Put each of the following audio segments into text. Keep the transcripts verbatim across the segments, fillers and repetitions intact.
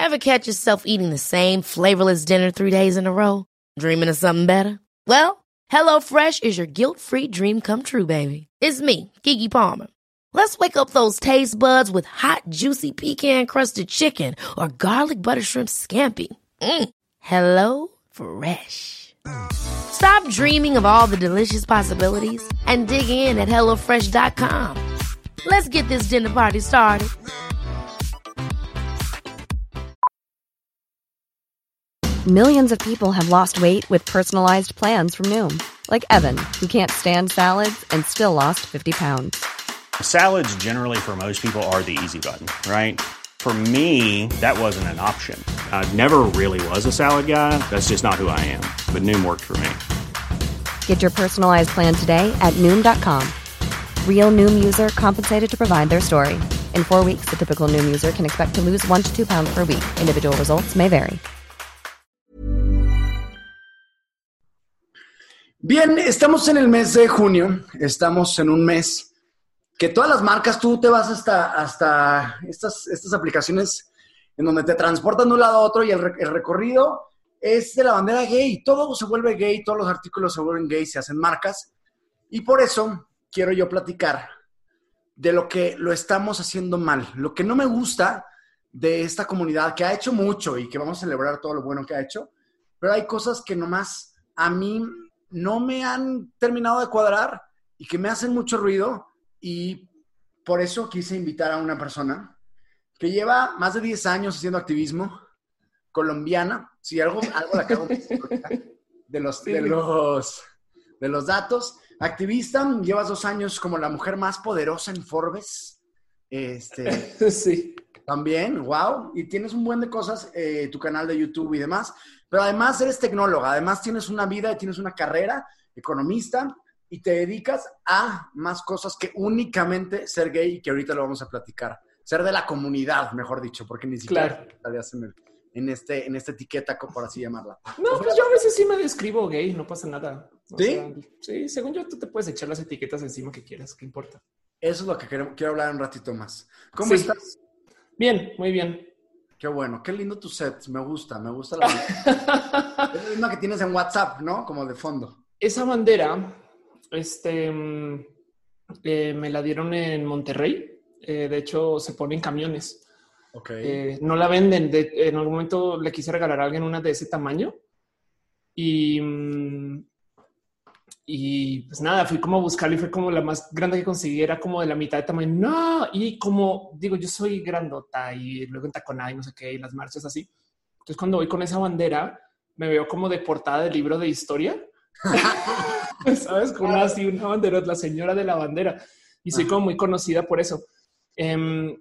Ever catch yourself eating the same flavorless dinner three days in a row? Dreaming of something better? Well, HelloFresh is your guilt-free dream come true, baby. It's me, Keke Palmer. Let's wake up those taste buds with hot, juicy pecan-crusted chicken or garlic butter shrimp scampi. Mm. Hello Fresh. Stop dreaming of all the delicious possibilities and dig in at hello fresh dot com. Let's get this dinner party started. Millions of people have lost weight with personalized plans from Noom. Like Evan, who can't stand salads and still lost fifty pounds. Salads generally for most people are the easy button, right? For me, that wasn't an option. I never really was a salad guy. That's just not who I am. But Noom worked for me. Get your personalized plan today at Noom dot com. Real Noom user compensated to provide their story. In four weeks, the typical Noom user can expect to lose one to two pounds per week. Individual results may vary. Bien, estamos en el mes de junio, estamos en un mes que todas las marcas, tú te vas hasta, hasta estas, estas aplicaciones en donde te transportan de un lado a otro y el, el recorrido es de la bandera gay, todo se vuelve gay, todos los artículos se vuelven gay, se hacen marcas y por eso quiero yo platicar de lo que lo estamos haciendo mal, lo que no me gusta de esta comunidad que ha hecho mucho y que vamos a celebrar todo lo bueno que ha hecho, pero hay cosas que nomás a mí no me han terminado de cuadrar y que me hacen mucho ruido y por eso quise invitar a una persona que lleva más de diez años haciendo activismo, colombiana, si algo, algo la cago de los, de los, de los datos, activista, llevas dos años como la mujer más poderosa en Forbes, este, sí. También, wow, y tienes un buen de cosas, eh, tu canal de YouTube y demás, pero además eres tecnóloga, además tienes una vida y tienes una carrera, economista, y te dedicas a más cosas que únicamente ser gay, y que ahorita lo vamos a platicar. Ser de la comunidad, mejor dicho, porque ni siquiera claro. estarías en, el, en, este, en esta etiqueta, por así llamarla. No, pues yo a veces sí me describo gay, no pasa nada. O ¿Sí? Sea, sí, según yo, tú te puedes echar las etiquetas encima que quieras, ¿qué importa? Eso es lo que quiero, quiero hablar un ratito más. ¿Cómo sí. estás? Bien, muy bien. Qué bueno, qué lindo tu set, me gusta, me gusta la bandera. Es la misma que tienes en WhatsApp, ¿no? Como de fondo. Esa bandera, este, eh, me la dieron en Monterrey. Eh, de hecho, se pone en camiones. Okay. Eh, no la venden. De, en algún momento le quise regalar a alguien una de ese tamaño. Y, y pues nada, fui como a buscarla y fue como la más grande que conseguí. Era como de la mitad de tamaño. No, y como digo, yo soy grandota y luego en taconada y no sé qué, y las marchas así. Entonces, cuando voy con esa bandera, me veo como de portada de libro de historia. ¿Sabes? Con una, así una bandera, la señora de la bandera. Y soy como muy conocida por eso. Um,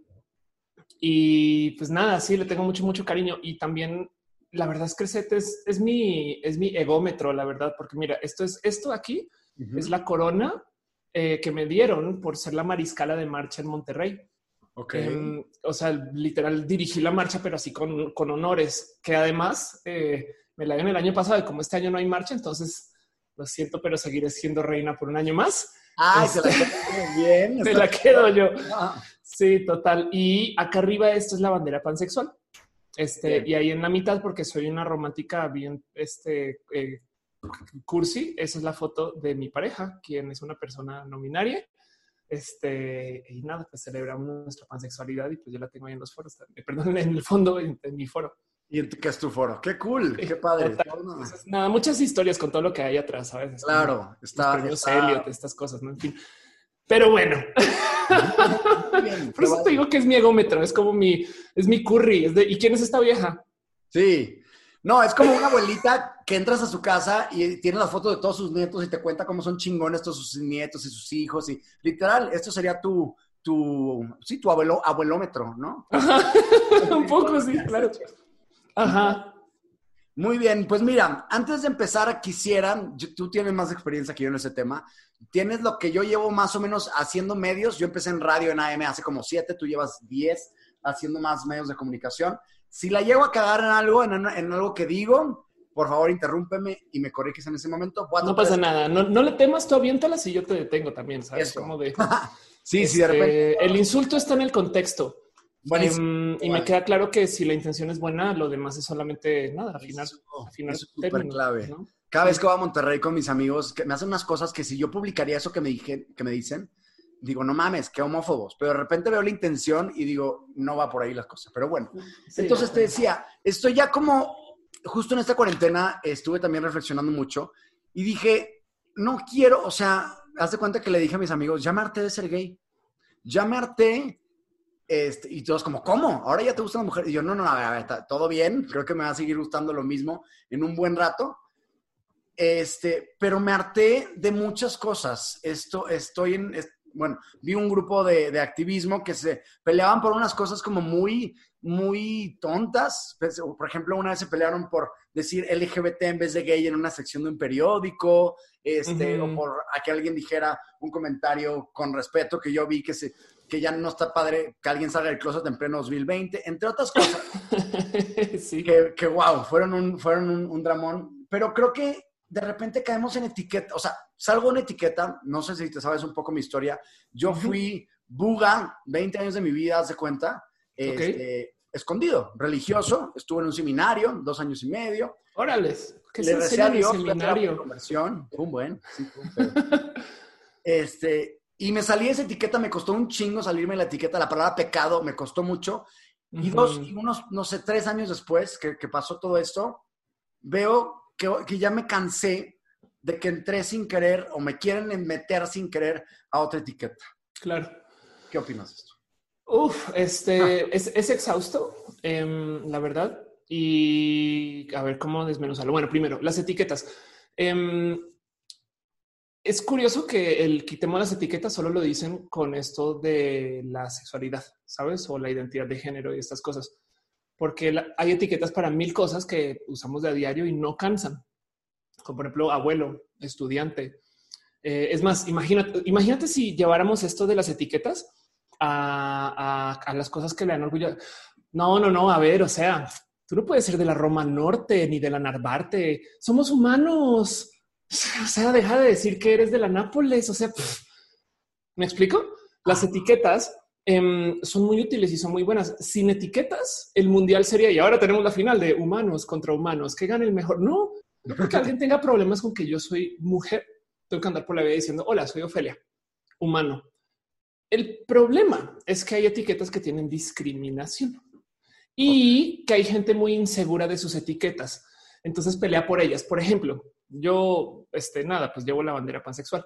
y pues nada, sí, le tengo mucho, mucho cariño. Y también, la verdad es que el set es, es, mi, es mi egómetro, la verdad. Porque mira, esto es esto aquí, uh-huh. es la corona eh, que me dieron por ser la mariscala de marcha en Monterrey. Okay. Um, o sea, literal dirigí la marcha, pero así con, con honores, que además eh, me la dieron el año pasado y como este año no hay marcha, entonces lo siento, pero seguiré siendo reina por un año más. Ay, este, se la quedo bien. Se la quedo yo. Ah. Sí, total. Y acá arriba esto es la bandera pansexual. Este, bien. Y ahí en la mitad, porque soy una romántica bien este, eh, cursi, esa es la foto de mi pareja, quien es una persona no binaria. Este, y nada, pues celebramos nuestra pansexualidad y pues yo la tengo ahí en los foros, también, perdón, en el fondo, en, en mi foro. ¿Y en tu, qué es tu foro? ¡Qué cool! ¡Qué padre! Entonces, nada, muchas historias con todo lo que hay atrás, ¿sabes? Es claro, está... Los premios está... Elliot, estas cosas, ¿no? En fin. Pero bueno. Bien, por eso vale. Te digo que es mi egómetro, es como mi... Es mi curry. Es de, ¿y quién es esta vieja? Sí. No, es como una abuelita que entras a su casa y tiene la foto de todos sus nietos y te cuenta cómo son chingones todos sus nietos y sus hijos. Y literal, esto sería tu... tu sí, tu abuelo, abuelómetro, ¿no? Un poco, sí, claro. Ajá. Muy bien, pues mira, antes de empezar quisiera, yo, tú tienes más experiencia que yo en ese tema, tienes lo que yo llevo más o menos haciendo medios, yo empecé en radio en A M hace como siete, tú llevas diez haciendo más medios de comunicación. Si la llego a cagar en algo, en, en algo que digo, por favor interrúmpeme y me corriges en ese momento. No pasa nada, no, no le temas, tú aviéntalas y yo te detengo también, ¿sabes? Eso. Como de... sí, este, sí, de repente. El insulto está en el contexto. Um, y me queda claro que si la intención es buena, lo demás es solamente nada, al final. Eso, al final eso es súper término, clave. ¿no? Cada vez que voy a Monterrey con mis amigos, que me hacen unas cosas que si yo publicaría eso que me, dije, que me dicen, digo, no mames, qué homófobos. Pero de repente veo la intención y digo, no va por ahí las cosas. Pero bueno, sí, entonces te decía, estoy ya como, justo en esta cuarentena estuve también reflexionando mucho y dije, no quiero, o sea, haz de cuenta que le dije a mis amigos, ya me harté de ser gay. Ya me harté. Este, y todos como, ¿cómo? ¿Ahora ya te gustan las mujeres? Y yo, no, no, a ver, a ver, está todo bien. Creo que me va a seguir gustando lo mismo en un buen rato. Este, pero me harté de muchas cosas. Esto, estoy en, es, bueno, vi un grupo de, de activismo que se peleaban por unas cosas como muy, muy tontas. Por ejemplo, una vez se pelearon por decir L G B T en vez de gay en una sección de un periódico, este, uh-huh. o por a que alguien dijera un comentario con respeto que yo vi que se... que ya no está padre que alguien salga del closet en pleno dos mil veinte, entre otras cosas. sí. Que, que wow, fueron, un, fueron un, un dramón. Pero creo que de repente caemos en etiqueta. O sea, salgo en etiqueta. No sé si te sabes un poco mi historia. Yo uh-huh. fui buga veinte años de mi vida, haz de cuenta. Okay. Este, escondido, religioso. Estuve en un seminario, dos años y medio. Órales. ¿Qué le recé a Dios, seminario? Conversión. Fue un buen. Sí, fue un pero. este... Y me salí de esa etiqueta, me costó un chingo salirme de la etiqueta, la palabra pecado me costó mucho. Y dos, y unos, no sé, tres años después que, que pasó todo esto, veo que, que ya me cansé de que entré sin querer o me quieren meter sin querer a otra etiqueta. Claro. ¿Qué opinas de esto? Uf, este, ah. es, es exhausto, eh, la verdad. Y a ver cómo desmenuzarlo. Bueno, primero, las etiquetas. Eh, Es curioso que el quitemos las etiquetas solo lo dicen con esto de la sexualidad, ¿sabes? O la identidad de género y estas cosas. Porque la, hay etiquetas para mil cosas que usamos de a diario y no cansan. Como por ejemplo, abuelo, estudiante. Eh, es más, imagínate, imagínate si lleváramos esto de las etiquetas a, a, a las cosas que le dan orgullo. No, no, no, a ver, o sea, tú no puedes ser de la Roma Norte ni de la Narvarte. Somos humanos. O sea, deja de decir que eres de la Nápoles. O sea, pff. ¿Me explico? Las etiquetas eh, son muy útiles y son muy buenas. Sin etiquetas, el mundial sería, y ahora tenemos la final de humanos contra humanos, que gane el mejor. No, no porque alguien tenga problemas con que yo soy mujer, tengo que andar por la vida diciendo, hola, soy Ofelia, humano. El problema es que hay etiquetas que tienen discriminación y que hay gente muy insegura de sus etiquetas. Entonces pelea por ellas. Por ejemplo, yo, este, nada, pues llevo la bandera pansexual,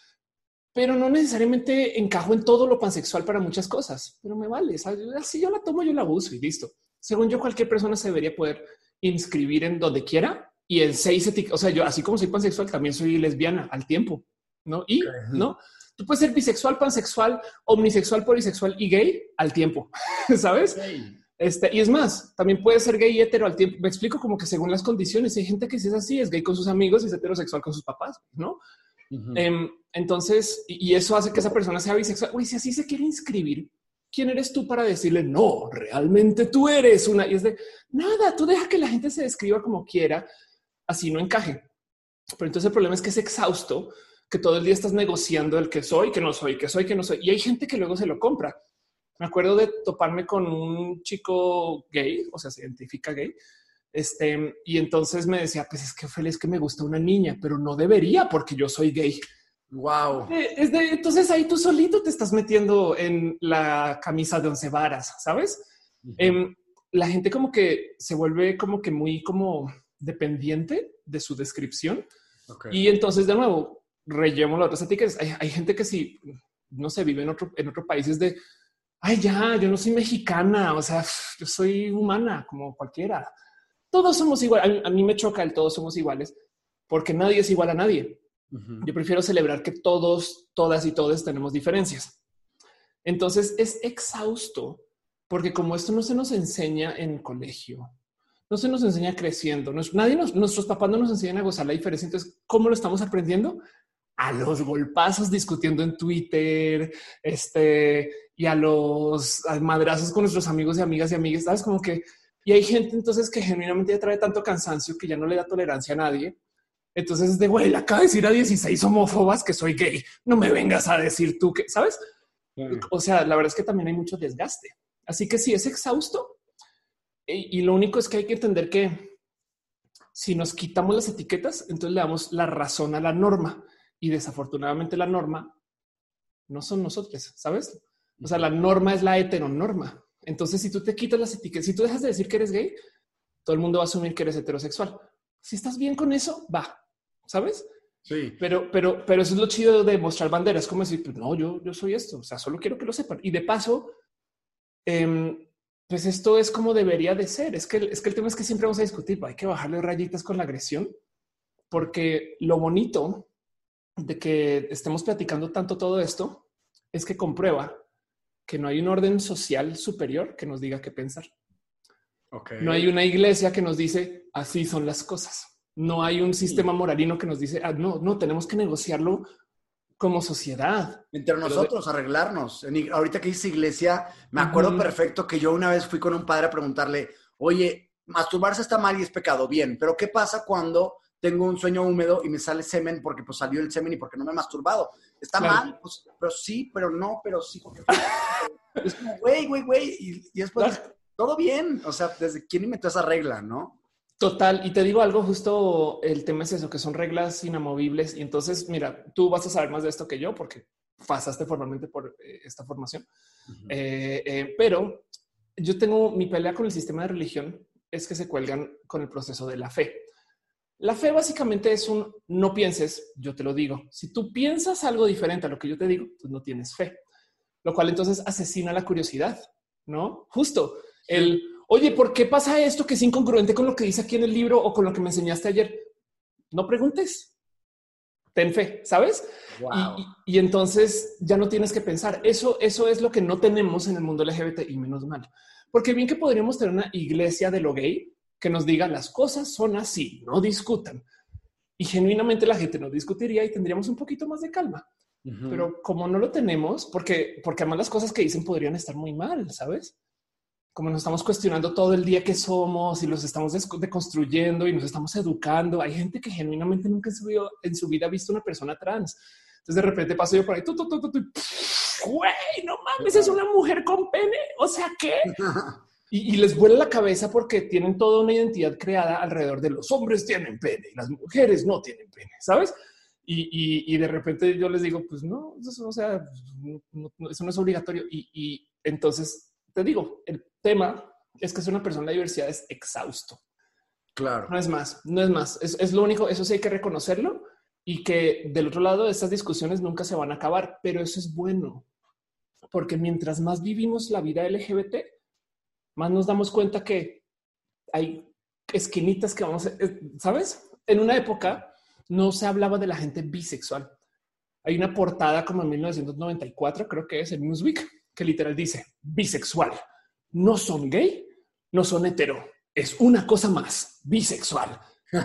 pero no necesariamente encajo en todo lo pansexual para muchas cosas, pero me vale. Si yo la tomo, yo la uso y listo. Según yo, cualquier persona se debería poder inscribir en donde quiera y en seis etiquetas. O sea, yo, así como soy pansexual, también soy lesbiana al tiempo, ¿no? Y, okay. ¿no? Tú puedes ser bisexual, pansexual, omnisexual, polisexual y gay al tiempo, ¿sabes? Okay. Este, y es más, también puede ser gay y hetero al tiempo. Me explico como que según las condiciones hay gente que si es así, es gay con sus amigos y es heterosexual con sus papás, ¿no? Uh-huh. Eh, entonces, y, y eso hace que esa persona sea bisexual. Uy, si así se quiere inscribir, ¿quién eres tú para decirle no, realmente tú eres una? Y es de nada, tú deja que la gente se describa como quiera, así no encaje. Pero entonces el problema es que es exhausto, que todo el día estás negociando el que soy, que no soy, que soy, que no soy. Y hay gente que luego se lo compra. Me acuerdo de toparme con un chico gay, o sea, se identifica gay. Este, y entonces me decía, pues es que Ophelia, es que me gusta una niña, pero no debería porque yo soy gay. Wow. Es de, entonces ahí tú solito te estás metiendo en la camisa de once varas, ¿sabes? Uh-huh. Eh, la gente como que se vuelve como que muy como dependiente de su descripción. Okay. Y entonces de nuevo, relleno las otras etiquetas. Hay, hay gente que si, no sé, vive en otro, en otro país es de, ay, ya, yo no soy mexicana, o sea, yo soy humana como cualquiera. Todos somos iguales. A, a mí me choca el todos somos iguales porque nadie es igual a nadie. Uh-huh. Yo prefiero celebrar que todos, todas y todos tenemos diferencias. Entonces es exhausto porque como esto no se nos enseña en colegio, no se nos enseña creciendo, no es, nadie nos, nuestros papás no nos enseñan a gozar la diferencia. Entonces, ¿cómo lo estamos aprendiendo? A los golpazos discutiendo en Twitter, este, y a los a madrazos con nuestros amigos y amigas y amigas, ¿sabes? Como que, y hay gente entonces que genuinamente ya trae tanto cansancio que ya no le da tolerancia a nadie. Entonces es de, güey, le acabo de decir a dieciséis homófobas que soy gay. No me vengas a decir tú que, ¿sabes? Mm. O sea, la verdad es que también hay mucho desgaste. Así que sí, es exhausto. Y, y lo único es que hay que entender que si nos quitamos las etiquetas, entonces le damos la razón a la norma. Y desafortunadamente la norma no son nosotros, ¿sabes? O sea, la norma es la heteronorma. Entonces, si tú te quitas las etiquetas, si tú dejas de decir que eres gay, todo el mundo va a asumir que eres heterosexual. Si estás bien con eso, va, ¿sabes? Sí. Pero, pero, pero eso es lo chido de mostrar banderas. Como decir, pues no, yo, yo soy esto. O sea, solo quiero que lo sepan. Y de paso, eh, pues esto es como debería de ser. Es que, es que el tema es que siempre vamos a discutir. Hay que bajarle rayitas con la agresión, porque lo bonito de que estemos platicando tanto todo esto es que comprueba que no hay un orden social superior que nos diga qué pensar. Okay. No hay una iglesia que nos dice así son las cosas. No hay un sistema moralino que nos dice ah, no, no tenemos que negociarlo como sociedad. Entre nosotros, de... arreglarnos. En, ahorita que dice iglesia, me acuerdo uh-huh. perfecto que yo una vez fui con un padre a preguntarle, oye, masturbarse está mal y es pecado. Bien, pero ¿qué pasa cuando tengo un sueño húmedo y me sale semen porque pues salió el semen y porque no me he masturbado? ¿Está claro. mal? Pues, pero sí, pero no, pero sí. Porque... es como, güey, güey, güey. Y, y después, claro. todo bien. O sea, ¿desde quién inventó esa regla, no? Total. Y te digo algo, justo el tema es eso, que son reglas inamovibles. Y entonces, mira, tú vas a saber más de esto que yo porque pasaste formalmente por eh, esta formación. Uh-huh. eh, eh, pero yo tengo mi pelea con el sistema de religión es que se cuelgan con el proceso de la fe. La fe básicamente es un no pienses, yo te lo digo. Si tú piensas algo diferente a lo que yo te digo, pues no tienes fe, lo cual entonces asesina la curiosidad, ¿no? Justo el, oye, ¿por qué pasa esto que es incongruente con lo que dice aquí en el libro o con lo que me enseñaste ayer? No preguntes, ten fe, ¿sabes? Wow. Y, y, y entonces ya no tienes que pensar. Eso, eso es lo que no tenemos en el mundo L G B T y menos mal. Porque bien que podríamos tener una iglesia de lo gay que nos diga las cosas son así, no discutan. Y genuinamente la gente no discutiría y tendríamos un poquito más de calma. Uh-huh. Pero como no lo tenemos, porque, porque además las cosas que dicen podrían estar muy mal, ¿sabes? Como nos estamos cuestionando todo el día que somos y los estamos deconstruyendo y nos estamos educando. Hay gente que genuinamente nunca en su vida, en su vida ha visto una persona trans. Entonces de repente paso yo por ahí, tu, tu, tu, tu, tu, güey, no mames, es una mujer con pene. O sea, ¿qué? Y, y les vuela la cabeza porque tienen toda una identidad creada alrededor de los hombres tienen pene y las mujeres no tienen pene, ¿sabes? Y, y, y de repente yo les digo, pues no, eso, o sea, no, no, eso no es obligatorio. Y, y entonces te digo, el tema es que es una persona de diversidad es exhausto. Claro. No es más, no es más. Es, es lo único, eso sí hay que reconocerlo y que del otro lado de estas discusiones nunca se van a acabar, pero eso es bueno. Porque mientras más vivimos la vida L G B T, más nos damos cuenta que hay esquinitas que vamos a, ¿sabes? En una época no se hablaba de la gente bisexual. Hay una portada como en mil novecientos noventa y cuatro, creo que es en Newsweek, que literal dice bisexual. No son gay, no son hetero. Es una cosa más, bisexual.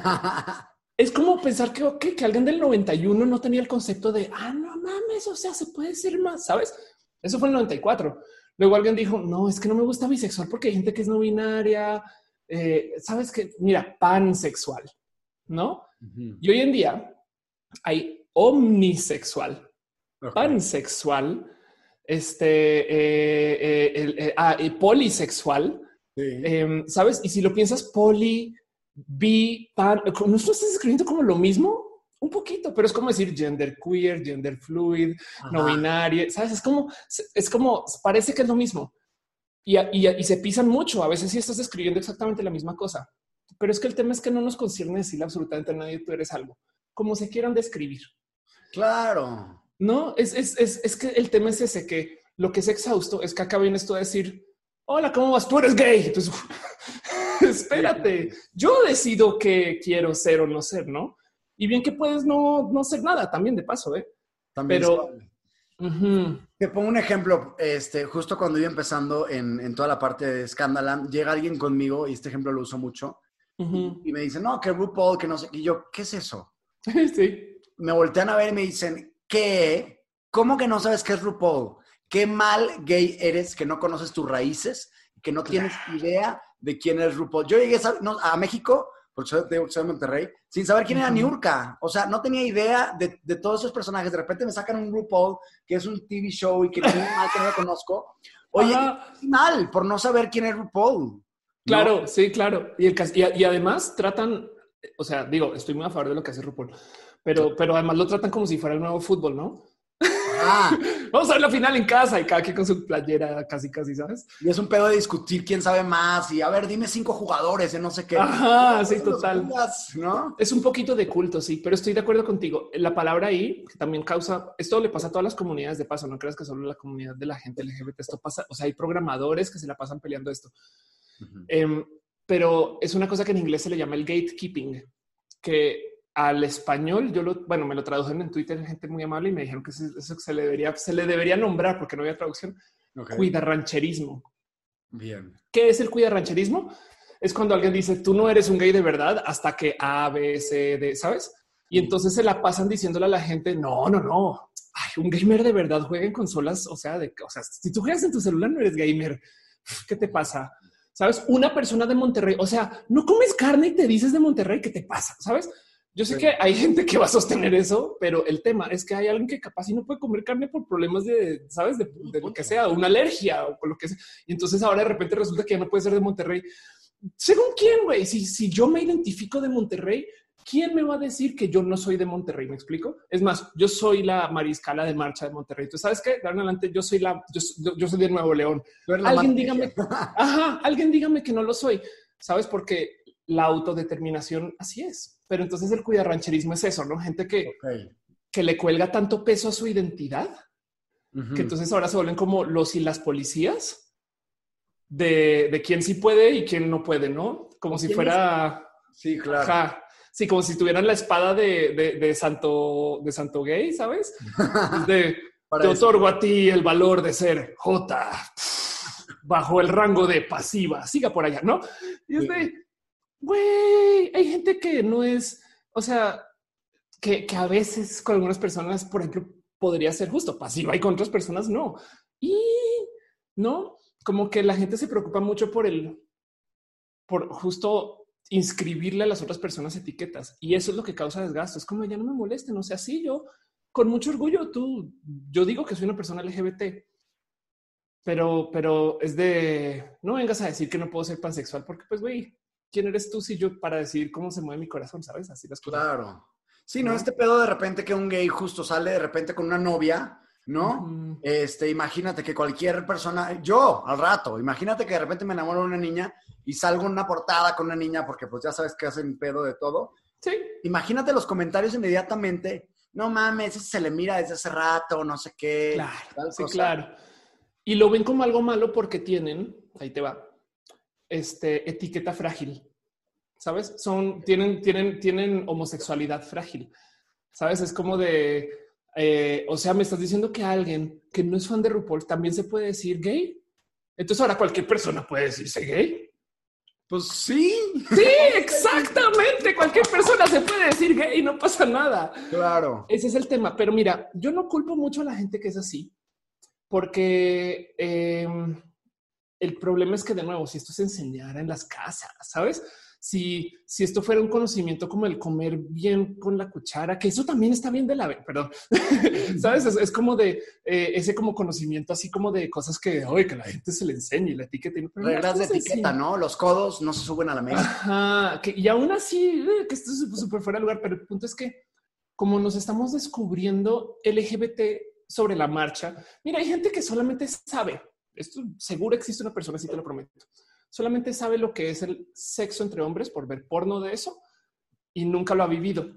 Es como pensar que, okay, que alguien del noventa y uno no tenía el concepto de, ah, no mames, o sea, se puede ser más, ¿sabes? Eso fue en el noventa y cuatro. Luego alguien dijo, no, es que no me gusta bisexual porque hay gente que es no binaria. Eh, Sabes que, mira, pansexual, ¿no? Uh-huh. Y hoy en día hay omnisexual, okay. Pansexual, este, eh, eh, el, eh, ah, eh, polisexual, sí. eh, ¿sabes? Y si lo piensas, poli, bi, pan, ¿no estás escribiendo como lo mismo? Un poquito, pero es como decir gender queer, gender fluid, ajá. No binaria, ¿sabes? Es como, es como, parece que es lo mismo. Y, y, y se pisan mucho. A veces sí estás escribiendo exactamente la misma cosa. Pero es que el tema es que no nos concierne decirle absolutamente a nadie tú eres algo. Como se quieran describir. Claro. No, es, es, es, es que el tema es ese, que lo que es exhausto es que acá viene esto a decir, hola, ¿cómo vas? Tú eres gay. Entonces, espérate, yo decido que quiero ser o no ser, ¿no? Y bien que puedes no, no ser nada también de paso, ¿eh? También. Pero uh-huh. Te pongo un ejemplo. Este, justo cuando iba empezando en, en toda la parte de Scandalum, llega alguien conmigo, y este ejemplo lo uso mucho, uh-huh. y, y me dice, no, que RuPaul, que no sé. Y yo, ¿qué es eso? Sí. Me voltean a ver y me dicen, ¿qué? ¿Cómo que no sabes qué es RuPaul? Qué mal gay eres que no conoces tus raíces, que no tienes idea de quién es RuPaul. Yo llegué a, no, a México, porque soy de, soy de Monterrey, sin saber quién era Niurka. O sea, no tenía idea de, de todos esos personajes. De repente me sacan un RuPaul, que es un T V show y que no, mal que no lo conozco. Oye, Ajá. mal por no saber quién es RuPaul. Claro, ¿no? sí, claro. Y, el, y, y además tratan, o sea, digo, estoy muy a favor de lo que hace RuPaul, pero, pero además lo tratan como si fuera el nuevo fútbol, ¿no? Ah, Vamos a ver la final en casa y cada quien con su playera casi, casi, ¿sabes? y es un pedo de discutir quién sabe más y a ver, dime cinco jugadores de no sé qué. Ajá, sí, Los total. jugas, ¿no? Es un poquito de culto, sí, pero estoy de acuerdo contigo. La palabra ahí que también causa, esto le pasa a todas las comunidades de paso, no creas que solo la comunidad de la gente L G B T, esto pasa, o sea, hay programadores que se la pasan peleando esto. Uh-huh. Eh, pero es una cosa que en inglés se le llama el gatekeeping, que al español yo lo, bueno, me lo tradujeron en Twitter, gente muy amable y me dijeron que eso, eso se le debería, se le debería nombrar porque no había traducción. Okay. Cuidarrancherismo. Bien. ¿Qué es el cuidarrancherismo? Es cuando alguien dice tú no eres un gay de verdad hasta que A, B, C, D, ¿sabes? Y entonces se la pasan diciéndole a la gente no, no, no. Ay, un gamer de verdad juega en consolas. O sea, de, o sea, si tú juegas en tu celular no eres gamer. ¿Qué te pasa? ¿Sabes? Una persona de Monterrey, o sea, no comes carne y te dices de Monterrey, ¿qué te pasa? ¿Sabes? Yo sé sí. que hay gente que va a sostener eso, pero el tema es que hay alguien que capaz y no puede comer carne por problemas de, ¿sabes? De, de lo que sea, una alergia o con lo que sea. Y entonces ahora de repente resulta que ya no puede ser de Monterrey. ¿Según quién, güey? Si, si yo me identifico de Monterrey, ¿quién me va a decir que yo no soy de Monterrey? ¿Me explico? Es más, yo soy la mariscala de marcha de Monterrey. ¿Tú sabes qué? De ahora en adelante yo soy la, yo, yo soy de Nuevo León. Alguien dígame, ajá, alguien dígame que no lo soy. ¿Sabes? Porque la autodeterminación así es. Pero entonces el cuidarrancherismo es eso, ¿no? Gente que, okay. que le cuelga tanto peso a su identidad uh-huh. que entonces ahora se vuelven como los y las policías de, de quién sí puede y quién no puede, ¿no? Como si fuera... Es? Sí, claro. Ajá. Sí, como si tuvieran la espada de, de, de Santo de Santo Gay, ¿sabes? De, te otorgo a ti el valor de ser J bajo el rango de pasiva. Siga por allá, ¿no? Y es de... Güey, hay gente que no es, o sea, que, que a veces con algunas personas, por ejemplo, podría ser justo pasiva y con otras personas no. Y no, como que la gente se preocupa mucho por el, por justo inscribirle a las otras personas etiquetas. Y eso es lo que causa desgaste. Es como ya no me molesten. O sea, sí, yo con mucho orgullo, tú, yo digo que soy una persona L G B T, pero, pero es de no vengas a decir que no puedo ser pansexual porque pues, güey, ¿quién eres tú si yo para decir cómo se mueve mi corazón? ¿Sabes? Así las cosas. Claro. Sí, no, ¿no? Este pedo de repente que un gay justo sale de repente con una novia, ¿no? Uh-huh. Este, imagínate que cualquier persona, yo al rato, imagínate que de repente me enamoro de una niña y salgo en una portada con una niña porque pues ya sabes que hacen pedo de todo. Sí. Imagínate los comentarios inmediatamente. No mames, ese se le mira desde hace rato, no sé qué. Claro, sí, cosa. Claro. Y lo ven como algo malo porque tienen, ahí te va, este, etiqueta frágil, ¿sabes? Son, tienen, tienen, tienen homosexualidad frágil, ¿sabes? Es como de, eh, o sea, me estás diciendo que alguien que no es fan de RuPaul también se puede decir gay. Entonces ahora cualquier persona puede decirse gay. Pues sí. Sí, exactamente. Cualquier persona se puede decir gay y no pasa nada. Claro. Ese es el tema. Pero mira, yo no culpo mucho a la gente que es así, porque... Eh, el problema es que, de nuevo, si esto se enseñara en las casas, ¿sabes? Si, si esto fuera un conocimiento como el comer bien con la cuchara, que eso también está bien de la... Perdón, ¿sabes? Es, es como de eh, ese como conocimiento así como de cosas que, oye, que la gente se le enseñe y la etiqueta. Reglas de etiqueta, ¿no? Los codos no se suben a la mesa. Ajá, que, y aún así, eh, que esto es súper fuera de lugar, pero el punto es que como nos estamos descubriendo L G B T sobre la marcha, mira, hay gente que solamente sabe. Esto seguro existe una persona, así te lo prometo. Solamente sabe lo que es el sexo entre hombres por ver porno de eso y nunca lo ha vivido.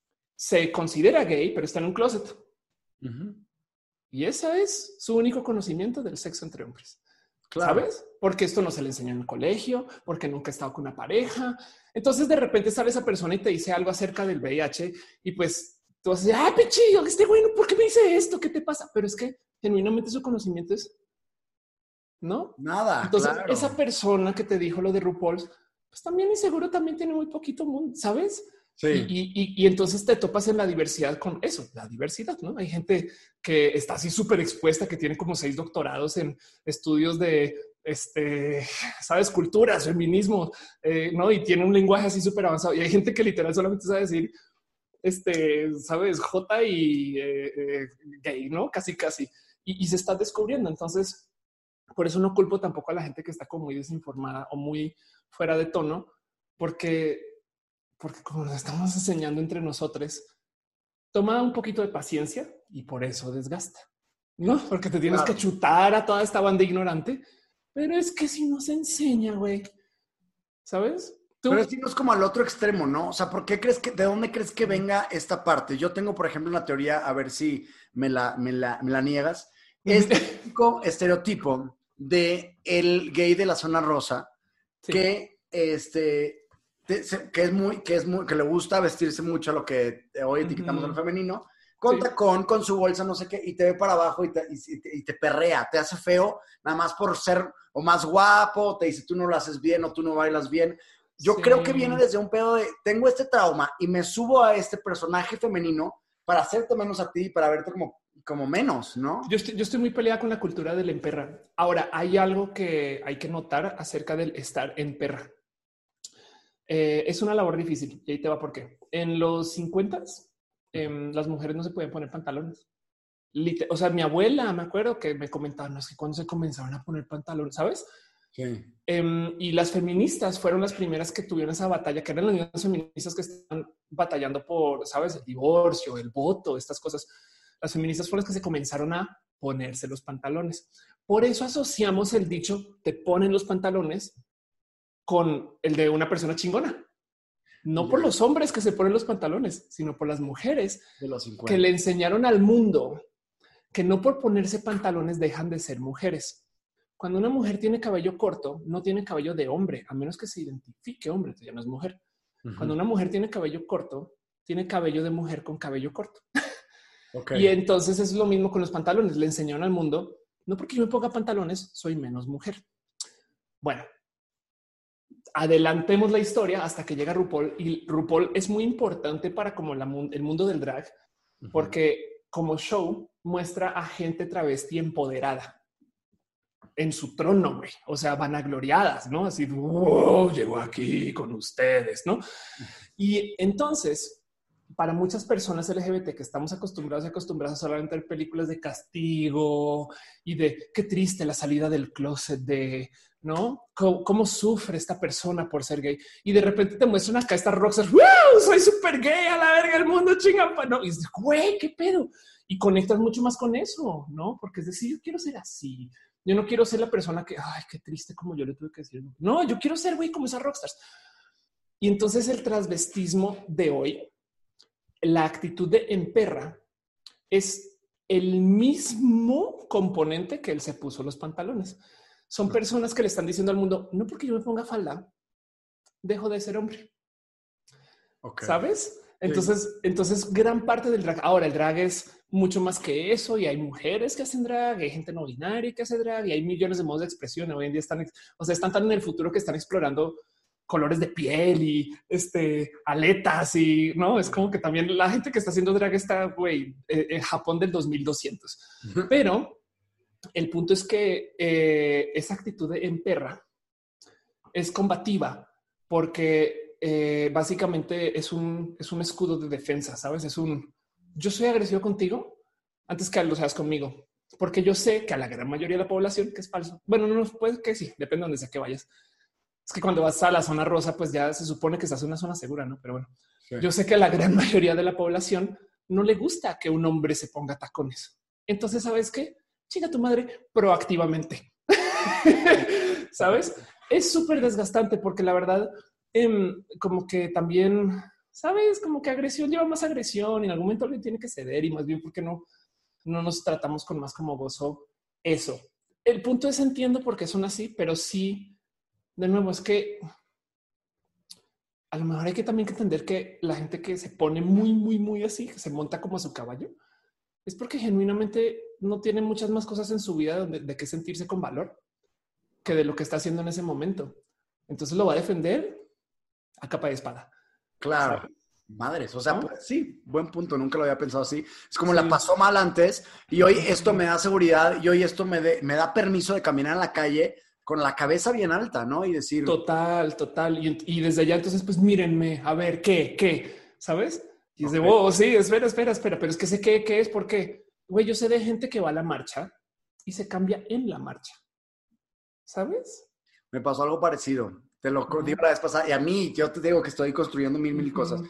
Se considera gay, pero está en un closet. Uh-huh. Y ese es su único conocimiento del sexo entre hombres. Claro. ¿Sabes? Porque esto no se le enseñó en el colegio, porque nunca ha estado con una pareja. Entonces de repente sale esa persona y te dice algo acerca del V I H y pues tú vas a decir, ah, pechillo, este güey, ¿por qué me dice esto? ¿Qué te pasa? Pero es que genuinamente su conocimiento es no, nada. Entonces, claro. Esa persona que te dijo lo de RuPaul, pues también y seguro también tiene muy poquito mundo, ¿sabes? Sí. Y, y, y, y entonces te topas en la diversidad con eso, la diversidad, ¿no? Hay gente que está así súper expuesta, que tiene como seis doctorados en estudios de, este, ¿sabes? Culturas, feminismo, eh, ¿no? Y tiene un lenguaje así súper avanzado. Y hay gente que literal solamente sabe decir, este, ¿sabes? J y eh, eh, gay, ¿no? Casi, casi. Y, y se está descubriendo. Entonces, por eso no culpo tampoco a la gente que está como muy desinformada o muy fuera de tono, porque, porque como nos estamos enseñando entre nosotros, toma un poquito de paciencia y por eso desgasta, ¿no? Porque te tienes claro. que chutar a toda esta banda ignorante, pero es que si no se enseña, güey, ¿sabes? ¿Tú? Pero es irnos como al otro extremo, ¿no? O sea, ¿por qué crees que, de dónde crees que venga esta parte? Yo tengo, por ejemplo, una teoría, a ver si me la, me la, me la niegas. Este típico estereotipo de el gay de la zona rosa, sí. que este, que es muy, que es muy, que le gusta vestirse mucho a lo que hoy etiquetamos uh-huh. al femenino, con sí. tacón, con su bolsa, no sé qué, y te ve para abajo y te, y, te, y te perrea, te hace feo, nada más por ser o más guapo, te dice tú no lo haces bien o tú no bailas bien. Yo sí. creo que viene desde un pedo de, tengo este trauma y me subo a este personaje femenino para hacerte menos a ti y para verte como, como menos, ¿no? Yo estoy, yo estoy muy peleada con la cultura del emperra. Ahora, hay algo que hay que notar acerca del estar en perra. Eh, es una labor difícil y ahí te va por qué. En los cincuentas, eh, las mujeres no se podían poner pantalones. Liter- o sea, mi abuela, me acuerdo que me comentaba, no es que cuando se comenzaron a poner pantalones, ¿sabes? Sí. Um, y las feministas fueron las primeras que tuvieron esa batalla, que eran las mismas feministas que están batallando por, sabes, el divorcio, el voto, estas cosas. Las feministas fueron las que se comenzaron a ponerse los pantalones. Por eso asociamos el dicho te ponen los pantalones con el de una persona chingona. No yeah. por los hombres que se ponen los pantalones, sino por las mujeres de los cincuenta que le enseñaron al mundo que no por ponerse pantalones dejan de ser mujeres. Cuando una mujer tiene cabello corto, no tiene cabello de hombre, a menos que se identifique hombre, ya no es mujer. Uh-huh. Cuando una mujer tiene cabello corto, tiene cabello de mujer con cabello corto. Okay. Y entonces es lo mismo con los pantalones. Le enseñaron al mundo, no porque yo me ponga pantalones, soy menos mujer. Bueno, adelantemos la historia hasta que llega RuPaul. Y RuPaul es muy importante para como la, el mundo del drag, uh-huh. porque como show muestra a gente travesti empoderada en su trono, güey. O sea, vanagloriadas, ¿no? Así, wow, llegó aquí con ustedes, ¿no? Y entonces, para muchas personas L G B T que estamos acostumbrados y acostumbrados a solamente ver películas de castigo y de qué triste la salida del closet de, ¿no? ¿Cómo, cómo sufre esta persona por ser gay? Y de repente te muestran acá estas rockstars, wow, soy súper gay a la verga, el mundo chinga, ¿no? Y dices, güey, qué pedo. Y conectas mucho más con eso, ¿no? Porque es decir, yo quiero ser así. Yo no quiero ser la persona que, ay, qué triste como yo le tuve que decir. No, yo quiero ser, güey, como esas rockstars. Y entonces el transvestismo de hoy, la actitud de emperra, es el mismo componente que él se puso los pantalones. Son personas que le están diciendo al mundo, no porque yo me ponga falda, dejo de ser hombre. Okay. ¿Sabes? Entonces, sí. entonces gran parte del drag. Ahora el drag es mucho más que eso y hay mujeres que hacen drag, hay gente no binaria que hace drag y hay millones de modos de expresión. Hoy en día están, o sea, están tan en el futuro que están explorando colores de piel y este aletas y no es como que también la gente que está haciendo drag está güey en Japón del dos mil doscientos. Uh-huh. Pero el punto es que eh, esa actitud de emperra es combativa porque Eh, básicamente es un, es un escudo de defensa, ¿sabes? Es un, yo soy agresivo contigo antes que lo seas conmigo, porque yo sé que a la gran mayoría de la población, que es falso, bueno, no, puede que sí, depende de donde sea que vayas. Es que cuando vas a la zona rosa, pues ya se supone que estás en una zona segura, ¿no? Pero bueno, sí. Yo sé que a la gran mayoría de la población no le gusta que un hombre se ponga tacones. Entonces, ¿sabes qué? Chica tu madre proactivamente. ¿Sabes? Es súper desgastante porque la verdad... Eh, como que también, sabes, como que agresión lleva más agresión y en algún momento alguien tiene que ceder y más bien porque no, no nos tratamos con más como gozo eso. El punto es entiendo por qué son así, pero sí, de nuevo, es que a lo mejor hay que también que entender que la gente que se pone muy, muy, muy así, que se monta como a su caballo, es porque genuinamente no tiene muchas más cosas en su vida de, de qué sentirse con valor que de lo que está haciendo en ese momento. Entonces lo va a defender a capa de espada. Claro. ¿Sabes? Madres. O sea, ¿no? Pues, sí, buen punto. Nunca lo había pensado así. Es como sí. La pasó mal antes y hoy esto me da seguridad y hoy esto me, de, me da permiso de caminar en la calle con la cabeza bien alta, ¿no? Y decir... Total, total. Y, y desde allá, entonces, pues mírenme, a ver, ¿qué? ¿Qué? ¿Sabes? Y es okay. de, oh, sí, espera, espera, espera. Pero es que sé qué, qué es, ¿por qué? Güey, yo sé de gente que va a la marcha y se cambia en la marcha. ¿sabes? Me pasó algo parecido. Te lo uh-huh. digo la vez pasada. Y a mí, yo te digo que estoy construyendo mil, mil uh-huh. cosas.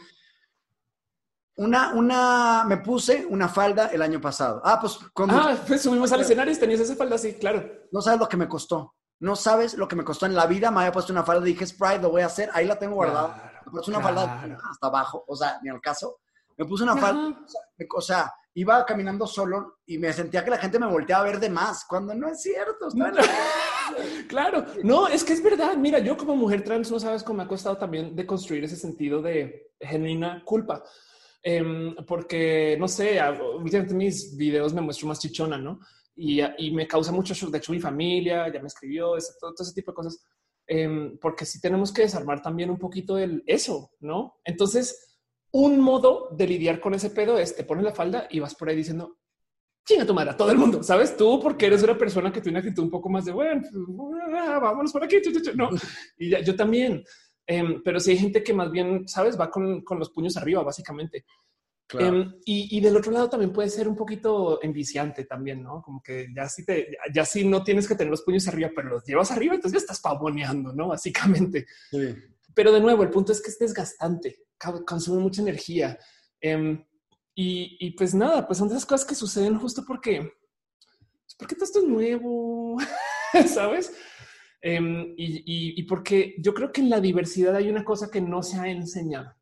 Una, una, me puse una falda el año pasado. Ah, pues. Cuando, ah, pues subimos al escenario y tenías esa falda así, claro. No sabes lo que me costó. No sabes lo que me costó en la vida. Me había puesto una falda y dije, Sprite, lo voy a hacer. Ahí la tengo guardada. Claro, me puse una claro. falda hasta abajo. O sea, ni al caso. Me puse una Ajá. falda. O sea, me, o sea, iba caminando solo y me sentía que la gente me volteaba a ver de más. Cuando no es cierto. No. Claro. No, es que es verdad. Mira, yo como mujer trans no sabes cómo me ha costado también de construir ese sentido de genuina culpa. Eh, porque, no sé, últimamente mis videos me muestro más chichona, ¿no? Y, y me causa mucho shock. De hecho, mi familia ya me escribió ese, todo, todo ese tipo de cosas. Eh, porque sí tenemos que desarmar también un poquito el eso, ¿no? Entonces, un modo de lidiar con ese pedo es te pones la falda y vas por ahí diciendo chinga tu madre a todo el mundo, ¿sabes? Tú porque eres una persona que tiene una actitud un poco más de bueno, vámonos por aquí, no. Y ya, yo también. Um, pero sí hay gente que más bien, sabes, va con, con los puños arriba, básicamente. Claro. Um, y, y del otro lado también puede ser un poquito enviciante también, ¿no? Como que ya sí te, ya sí no tienes que tener los puños arriba, pero los llevas arriba, entonces ya estás pavoneando, ¿no? Básicamente. Sí. Pero de nuevo, el punto es que es desgastante, consume mucha energía. Um, y, y pues nada, pues son de esas cosas que suceden justo porque, porque todo esto es nuevo, ¿sabes? Um, y, y, y porque yo creo que en la diversidad hay una cosa que no se ha enseñado.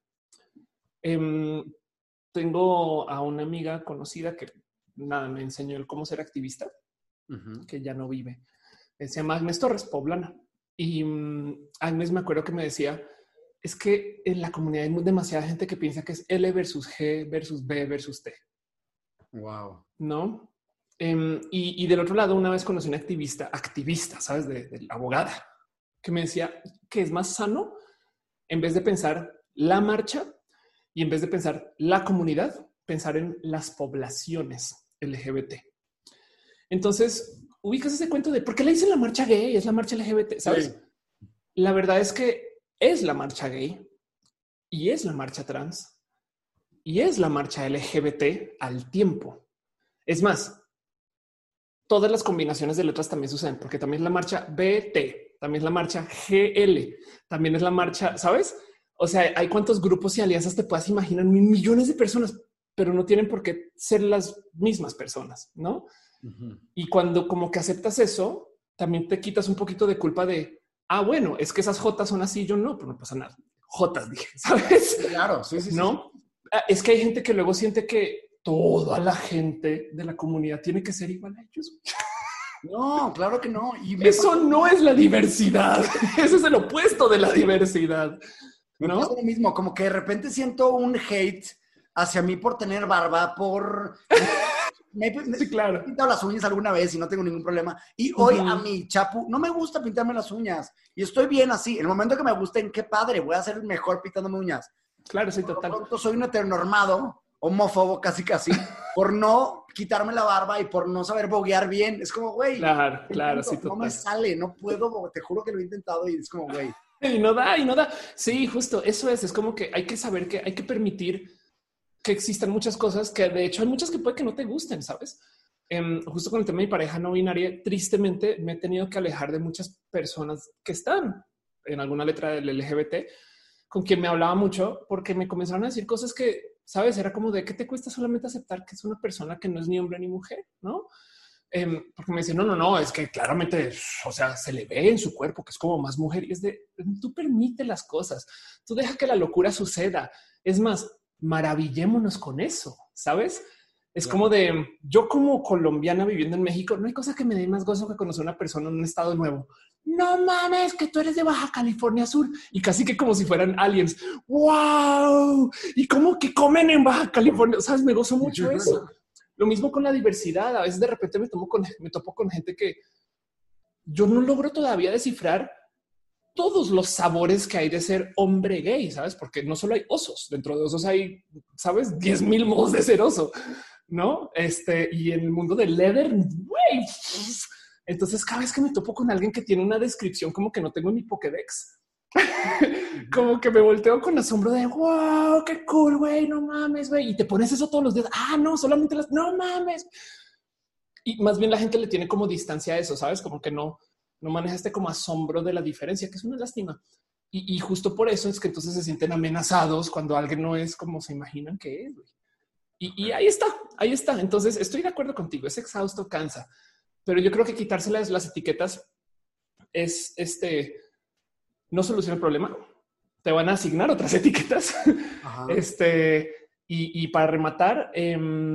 Um, tengo a una amiga conocida que nada me enseñó el cómo ser activista, uh-huh. que ya no vive. Se llama Agnes Torres, poblana. Y um, Agnes me acuerdo que me decía, es que en la comunidad hay demasiada gente que piensa que es L versus G versus B versus T. Wow. ¿No? Um, y, y del otro lado, una vez conocí una activista, activista, ¿sabes? De, de la abogada, que me decía que es más sano en vez de pensar la marcha y en vez de pensar la comunidad, pensar en las poblaciones L G B T. Entonces, ubicas ese cuento de por qué le dicen la marcha gay, es la marcha L G B T, ¿sabes? Sí. La verdad es que es la marcha gay y es la marcha trans y es la marcha L G B T al tiempo. Es más, todas las combinaciones de letras también suceden, porque también es la marcha B T, también es la marcha G L, también es la marcha, ¿sabes? O sea, hay cuántos grupos y alianzas te puedas imaginar, millones de personas, pero no tienen por qué ser las mismas personas, ¿no? Uh-huh. Y cuando como que aceptas eso, también te quitas un poquito de culpa de, ah, bueno, es que esas Jotas son así, yo no, pero no pasa nada. Jotas, dije, ¿sabes? Claro, sí, sí, ¿no? Sí. Es que hay gente que luego siente que toda la gente de la comunidad tiene que ser igual a ellos. No, claro que no. Y eso pasa... no es la diversidad. Eso es el opuesto de la diversidad. Me ¿no? pasa lo mismo, como que de repente siento un hate hacia mí por tener barba, por... Me, me, sí, claro. Me he pintado las uñas alguna vez y no tengo ningún problema. Y hoy uh-huh. a mi chapu no me gusta pintarme las uñas. Y estoy bien así. En el momento que me gusten, qué padre, voy a ser mejor pintándome uñas. Claro, sí, total. Por lo tanto, soy un heteronormado, homófobo casi casi, por no quitarme la barba y por no saber boguear bien. Es como, güey. Claro, claro, sí, total. No me sale, no puedo, te juro que lo he intentado y es como, güey. Y no da, y no da. Sí, justo, eso es. Es como que hay que saber que hay que permitir que existan muchas cosas que de hecho hay muchas que puede que no te gusten, ¿sabes? Um, justo con el tema de mi pareja no binaria, tristemente me he tenido que alejar de muchas personas que están en alguna letra del L G B T con quien me hablaba mucho porque me comenzaron a decir cosas que, ¿sabes? Era como de ¿qué te cuesta solamente aceptar que es una persona que no es ni hombre ni mujer? ¿No? Um, porque me decían, no, no, no, es que claramente, o sea, se le ve en su cuerpo que es como más mujer y es de, tú permite las cosas, tú deja que la locura suceda. Es más, maravillémonos con eso, ¿sabes? Es claro. Como de, yo como colombiana viviendo en México, no hay cosa que me dé más gozo que conocer a una persona en un estado nuevo. No mames, que tú eres de Baja California Sur y casi que como si fueran aliens. ¡Wow! Y como que comen en Baja California, ¿sabes? Me gozo mucho eso. Lo mismo con la diversidad. A veces de repente me, tomo con, me topo con gente que yo no logro todavía descifrar todos los sabores que hay de ser hombre gay, ¿sabes? Porque no solo hay osos, dentro de osos hay, ¿sabes? diez mil modos de ser oso, ¿no? Este, y en el mundo del leather, güey. Entonces cada vez que me topo con alguien que tiene una descripción como que no tengo en mi Pokédex, como que me volteo con asombro de, wow, qué cool, güey, no mames, güey. Y te pones eso todos los días. Ah, no, solamente las, no mames. Y más bien la gente le tiene como distancia a eso, ¿sabes? Como que no, no maneja este como asombro de la diferencia, que es una lástima. Y, y justo por eso es que entonces se sienten amenazados cuando alguien no es como se imaginan que es. Y, y ahí está, ahí está. Entonces estoy de acuerdo contigo, es exhausto, cansa, pero yo creo que quitárselas las etiquetas es este, no soluciona el problema. Te van a asignar otras etiquetas. Ajá. Este, y, y para rematar, eh,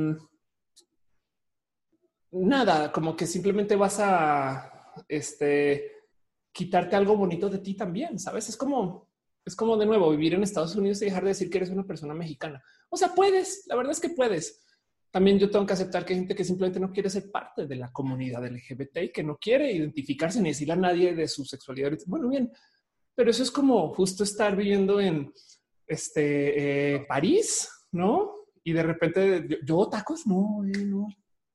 nada, como que simplemente vas a este, quitarte algo bonito de ti también, ¿sabes? Es como, es como de nuevo vivir en Estados Unidos y dejar de decir que eres una persona mexicana. O sea, puedes, la verdad es que puedes. También yo tengo que aceptar que hay gente que simplemente no quiere ser parte de la comunidad L G B T y que no quiere identificarse ni decirle a nadie de su sexualidad. Bueno, bien, pero eso es como justo estar viviendo en este eh, París, ¿no? Y de repente yo, yo tacos, no, eh, no.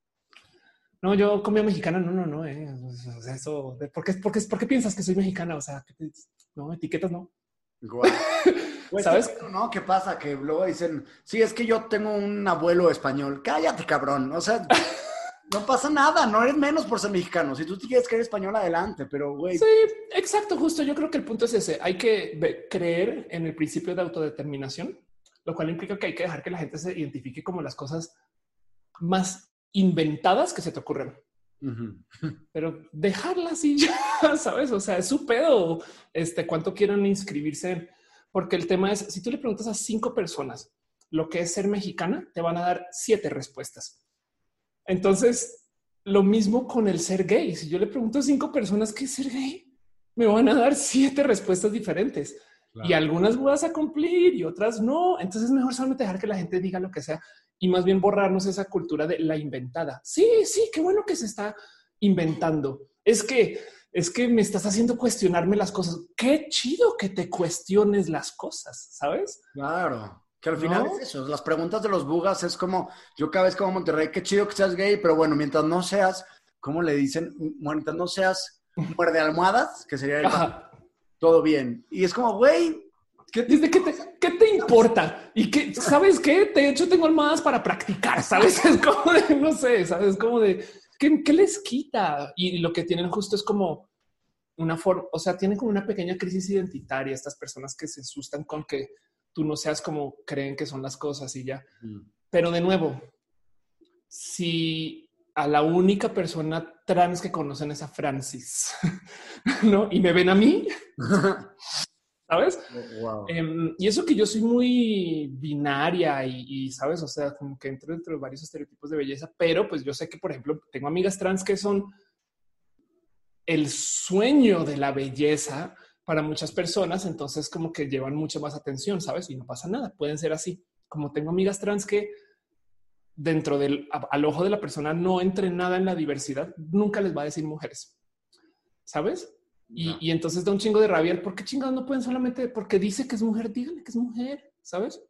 No, yo comida mexicana, no, no, no. Eh. O sea, eso, ¿por qué, por, qué, ¿por qué piensas que soy mexicana? O sea, no, etiquetas no. Guau. Pues, ¿sabes? No, ¿qué pasa? Que luego dicen, sí, es que yo tengo un abuelo español. Cállate, cabrón. O sea, no pasa nada. No eres menos por ser mexicano. Si tú te quieres creer español, adelante. Pero, güey. Sí, exacto, justo. Yo creo que el punto es ese. Hay que creer en el principio de autodeterminación, lo cual implica que hay que dejar que la gente se identifique como las cosas más inventadas que se te ocurren. Uh-huh. Pero dejarlas y ya, ¿sabes? O sea, es su pedo este, cuánto quieran inscribirse en, porque el tema es, si tú le preguntas a cinco personas lo que es ser mexicana, te van a dar siete respuestas. Entonces, lo mismo con el ser gay. Si yo le pregunto a cinco personas qué es ser gay, me van a dar siete respuestas diferentes. Claro. Y algunas vas a cumplir y otras no. Entonces es mejor solamente dejar que la gente diga lo que sea y más bien borrarnos esa cultura de la inventada. Sí, sí, qué bueno que se está inventando. Es que, es que me estás haciendo cuestionarme las cosas. Qué chido que te cuestiones las cosas, ¿sabes? Claro, que al final ¿no? es eso. Las preguntas de los bugas es como, yo cada vez como Monterrey, qué chido que seas gay, pero bueno, mientras no seas, ¿cómo le dicen? Mientras no seas muerde almohadas, que sería el Ajá. todo bien. Y es como, güey, ¿Qué te, ¿Qué, te, ¿Qué te importa? Y que, ¿sabes qué? De hecho, tengo almohadas para practicar, ¿sabes? Es como de, no sé, ¿sabes? Como de, ¿qué, qué les quita? Y lo que tienen justo es como una forma, o sea, tienen como una pequeña crisis identitaria estas personas que se asustan con que tú no seas como creen que son las cosas y ya. Mm. Pero de nuevo, si a la única persona trans que conocen es a Francis, ¿no? Y me ven a mí... ¿Sabes? Wow. Um, y eso que yo soy muy binaria y, y, ¿sabes? O sea, como que entro dentro de varios estereotipos de belleza, pero pues yo sé que, por ejemplo, tengo amigas trans que son el sueño de la belleza para muchas personas, entonces como que llevan mucha más atención, ¿sabes? Y no pasa nada, pueden ser así. Como tengo amigas trans que dentro del, al ojo de la persona no entrenada en la diversidad, nunca les va a decir mujeres, ¿sabes? Y, no. y entonces da un chingo de rabia. ¿Por qué chingados no pueden solamente porque dice que es mujer? Díganle que es mujer, ¿sabes?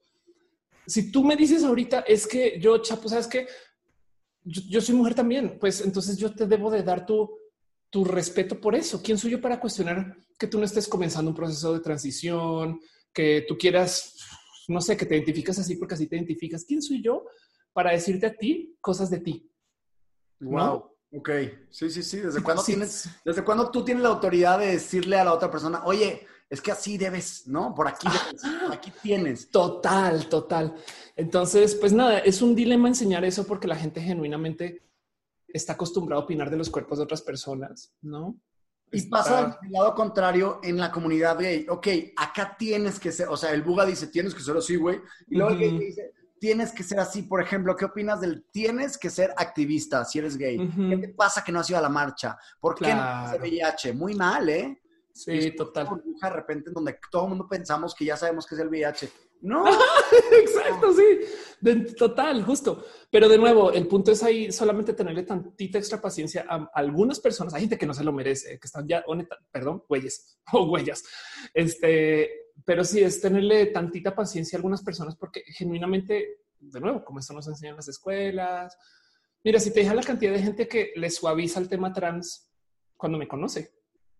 Si tú me dices ahorita es que yo, Chapo, ¿sabes qué? Yo, yo soy mujer también. Pues entonces yo te debo de dar tu, tu respeto por eso. ¿Quién soy yo para cuestionar que tú no estés comenzando un proceso de transición, que tú quieras, no sé, que te identificas así porque así te identificas? ¿Quién soy yo para decirte a ti cosas de ti? Wow. ¿No? Ok, sí, sí, sí. ¿Desde cuándo sí. tienes, desde cuándo tú tienes la autoridad de decirle a la otra persona, oye, es que así debes, ¿no? Por aquí debes, por aquí tienes. Total, total. Entonces, pues nada, es un dilema enseñar eso porque la gente genuinamente está acostumbrada a opinar de los cuerpos de otras personas, ¿no? Y está... pasa al lado contrario en la comunidad gay. Ok, acá tienes que ser, o sea, el buga dice, tienes que ser así, güey. Y luego uh-huh. el gay dice, tienes que ser así. Por ejemplo, ¿qué opinas del tienes que ser activista si eres gay? Uh-huh. ¿Qué te pasa que no has ido a la marcha? ¿Por qué claro. no haces V I H? Muy mal, ¿eh? Sí, y total. Una burbuja de repente en donde todo el mundo pensamos que ya sabemos qué es el V I H. No. Exacto, sí. De, total, justo. Pero de nuevo, el punto es ahí solamente tenerle tantita extra paciencia a algunas personas. Hay gente que no se lo merece, que están ya, honesta, perdón, güeyes o huellas. Este... Pero sí es tenerle tantita paciencia a algunas personas porque genuinamente, de nuevo, como esto nos enseñan en las escuelas. Mira, si te deja la cantidad de gente que le suaviza el tema trans cuando me conoce,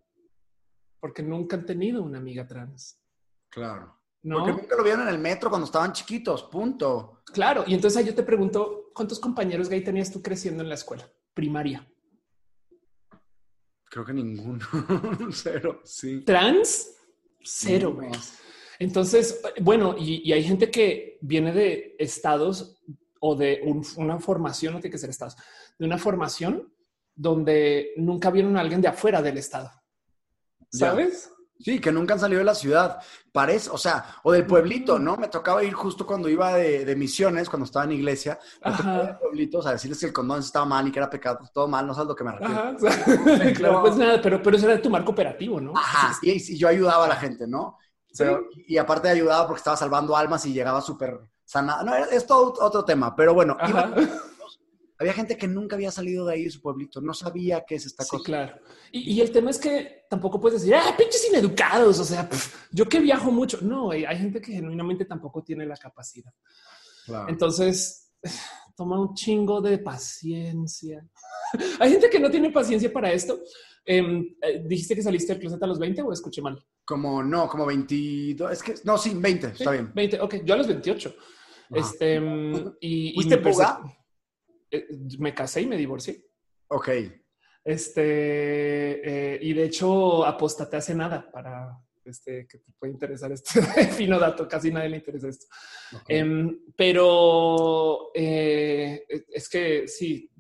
porque nunca han tenido una amiga trans. Claro. ¿No? Porque nunca lo vieron en el metro cuando estaban chiquitos, punto. Claro. Y entonces ahí yo te pregunto, ¿cuántos compañeros gay tenías tú creciendo en la escuela primaria? Creo que ninguno. Cero, sí. ¿Trans? Cero, güey. No. Entonces, bueno, y, y hay gente que viene de estados o de un, una formación, no tiene que ser estados, de una formación donde nunca vieron a alguien de afuera del estado. ¿Sabes? Ya. Sí, que nunca han salido de la ciudad. Parece, o sea, o del pueblito, ¿no? Me tocaba ir justo cuando iba de, de misiones, cuando estaba en iglesia. Me tocaba ir a pueblitos a decirles que el condón estaba mal y que era pecado. Todo mal, no sabes lo que me refiero. Ajá. Claro, pues nada, pero, pero eso era tu marco operativo, ¿no? Ajá, y, y yo ayudaba a la gente, ¿no? Pero, sí. Y aparte ayudaba porque estaba salvando almas y llegaba súper sanada. No, es todo otro tema, pero bueno. Iba, había gente que nunca había salido de ahí de su pueblito, no sabía qué es esta sí, cosa. Claro. Y, y el tema es que tampoco puedes decir, ah, pinches ineducados, o sea, pff, yo que viajo mucho. No, hay gente que genuinamente tampoco tiene la capacidad. Claro. Entonces, toma un chingo de paciencia. Hay gente que no tiene paciencia para esto. Eh, ¿Dijiste que saliste del closet a los veinte o escuché mal? Como no, como veintidós, es que no, sí, veinte, sí, está bien. veinte, ok, yo a los veintiocho. Ajá. Este, y, ¿Fuiste puga? Eh, me casé y me divorcié. Ok. Este, eh, y de hecho apostaté hace nada para este, que te puede interesar este fino dato. Casi nadie le interesa esto. Okay. Eh, pero eh, es que sí.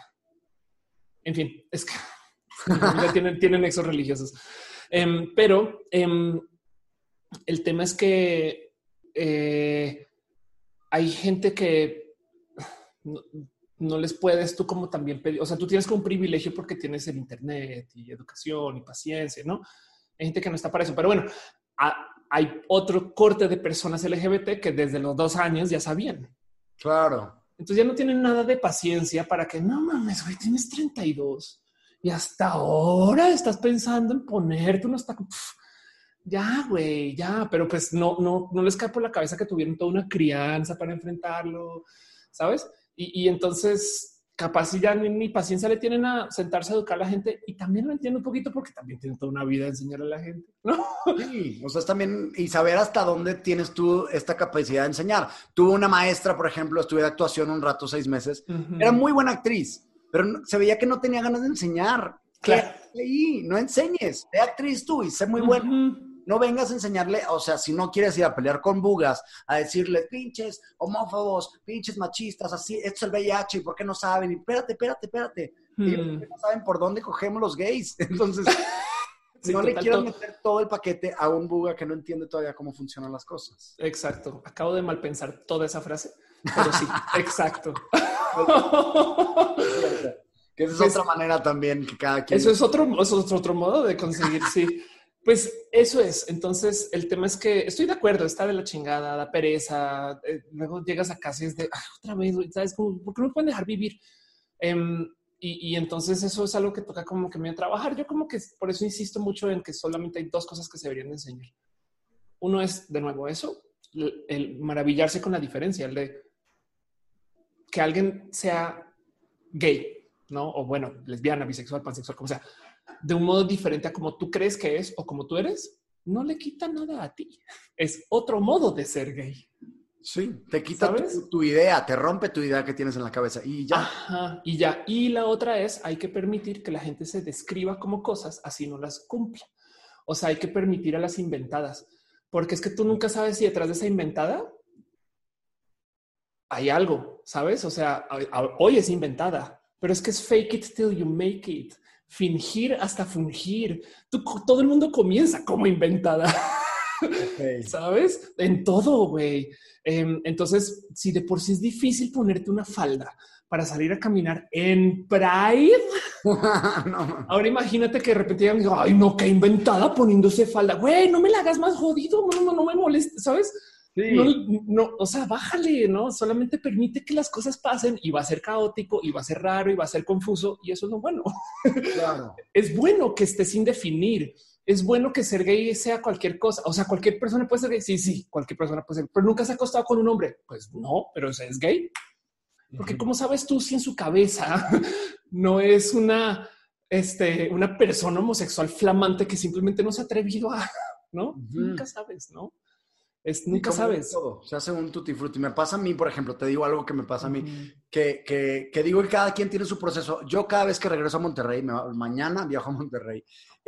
En fin, es que ya tienen, tienen nexos religiosos. Eh, pero eh, el tema es que eh, hay gente que no, no les puedes tú como también pedir. O sea, tú tienes como un privilegio porque tienes el internet y educación y paciencia, ¿no? Hay gente que no está para eso. Pero bueno, a, hay otro corte de personas L G B T que desde los dos años ya sabían. Claro. Entonces ya no tienen nada de paciencia para que no mames, güey, tienes treinta y dos y hasta ahora estás pensando en ponerte unos tacos. Ya, güey, ya, pero pues no, no, no les cae por la cabeza que tuvieron toda una crianza para enfrentarlo, ¿sabes? Y, y entonces capaz si ya ni, ni paciencia le tienen a sentarse a educar a la gente. Y también lo entiendo un poquito porque también tienen toda una vida de enseñarle a la gente, ¿no? Sí, o sea, es también y saber hasta dónde tienes tú esta capacidad de enseñar. Tuve una maestra, por ejemplo, estuve de actuación un rato, seis meses. Uh-huh. Era muy buena actriz, pero se veía que no tenía ganas de enseñar. Claro. Leí, no enseñes, sé actriz tú y sé muy bueno. Uh-huh. No vengas a enseñarle, o sea, si no quieres ir a pelear con bugas, a decirle pinches homófobos, pinches machistas, así, esto es el V I H, ¿y por qué no saben? Y espérate, espérate, espérate. Hmm. Y no saben por dónde cogemos los gays. Entonces, sí, no le quiero meter todo el paquete a un buga que no entiende todavía cómo funcionan las cosas. Exacto. Acabo de mal pensar toda esa frase, pero sí, exacto. Que esa es pues, otra manera también que cada quien... Eso es otro, eso es otro modo de conseguir, sí. Pues eso es. Entonces, el tema es que estoy de acuerdo, está de la chingada, da pereza. Eh, luego llegas a casa y es de ah, otra vez, ¿sabes? Como, ¿por qué no me pueden dejar vivir? Um, y, y entonces eso es algo que toca como que me a trabajar. Yo como que por eso insisto mucho en que solamente hay dos cosas que se deberían de enseñar. Uno es, de nuevo, eso, el, el maravillarse con la diferencia, el de que alguien sea gay, ¿no? O bueno, lesbiana, bisexual, pansexual, como sea. De un modo diferente a como tú crees que es o como tú eres, no le quita nada a ti. Es otro modo de ser gay. Sí, te quita tu, tu idea, te rompe tu idea que tienes en la cabeza y ya. Ajá, y ya. Y la otra es, hay que permitir que la gente se describa como cosas, así no las cumpla. O sea, hay que permitir a las inventadas, porque es que tú nunca sabes si detrás de esa inventada hay algo, ¿sabes? O sea, hoy es inventada, pero es que es fake it till you make it. Fingir hasta fungir. Tú, todo el mundo comienza como inventada. Okay. ¿Sabes? En todo, güey. Eh, entonces, si de por sí es difícil ponerte una falda para salir a caminar en Pride, no. Ahora imagínate que de repente digan, ay, no, qué inventada poniéndose falda. Güey, no me la hagas más jodido, no, no, no me molestes, ¿sabes? Sí. No, no, o sea, bájale, ¿no? Solamente permite que las cosas pasen y va a ser caótico y va a ser raro y va a ser confuso y eso es lo bueno. Claro. Es bueno que esté sin definir. Es bueno que ser gay sea cualquier cosa. O sea, cualquier persona puede ser gay. Sí, sí, cualquier persona puede ser, pero nunca se ha acostado con un hombre. Pues no, pero es gay. Porque ¿cómo sabes tú si en su cabeza no es una, este, una persona homosexual flamante que simplemente no se ha atrevido a, ¿no? Uh-huh. Nunca sabes, ¿no? Es, nunca como sabes. Todo, se hace un tutti frutti. Me pasa a mí, por ejemplo, te digo algo que me pasa a mí, Uh-huh. que, que, que digo que cada quien tiene su proceso. Yo cada vez que regreso a Monterrey, me, mañana viajo a Monterrey,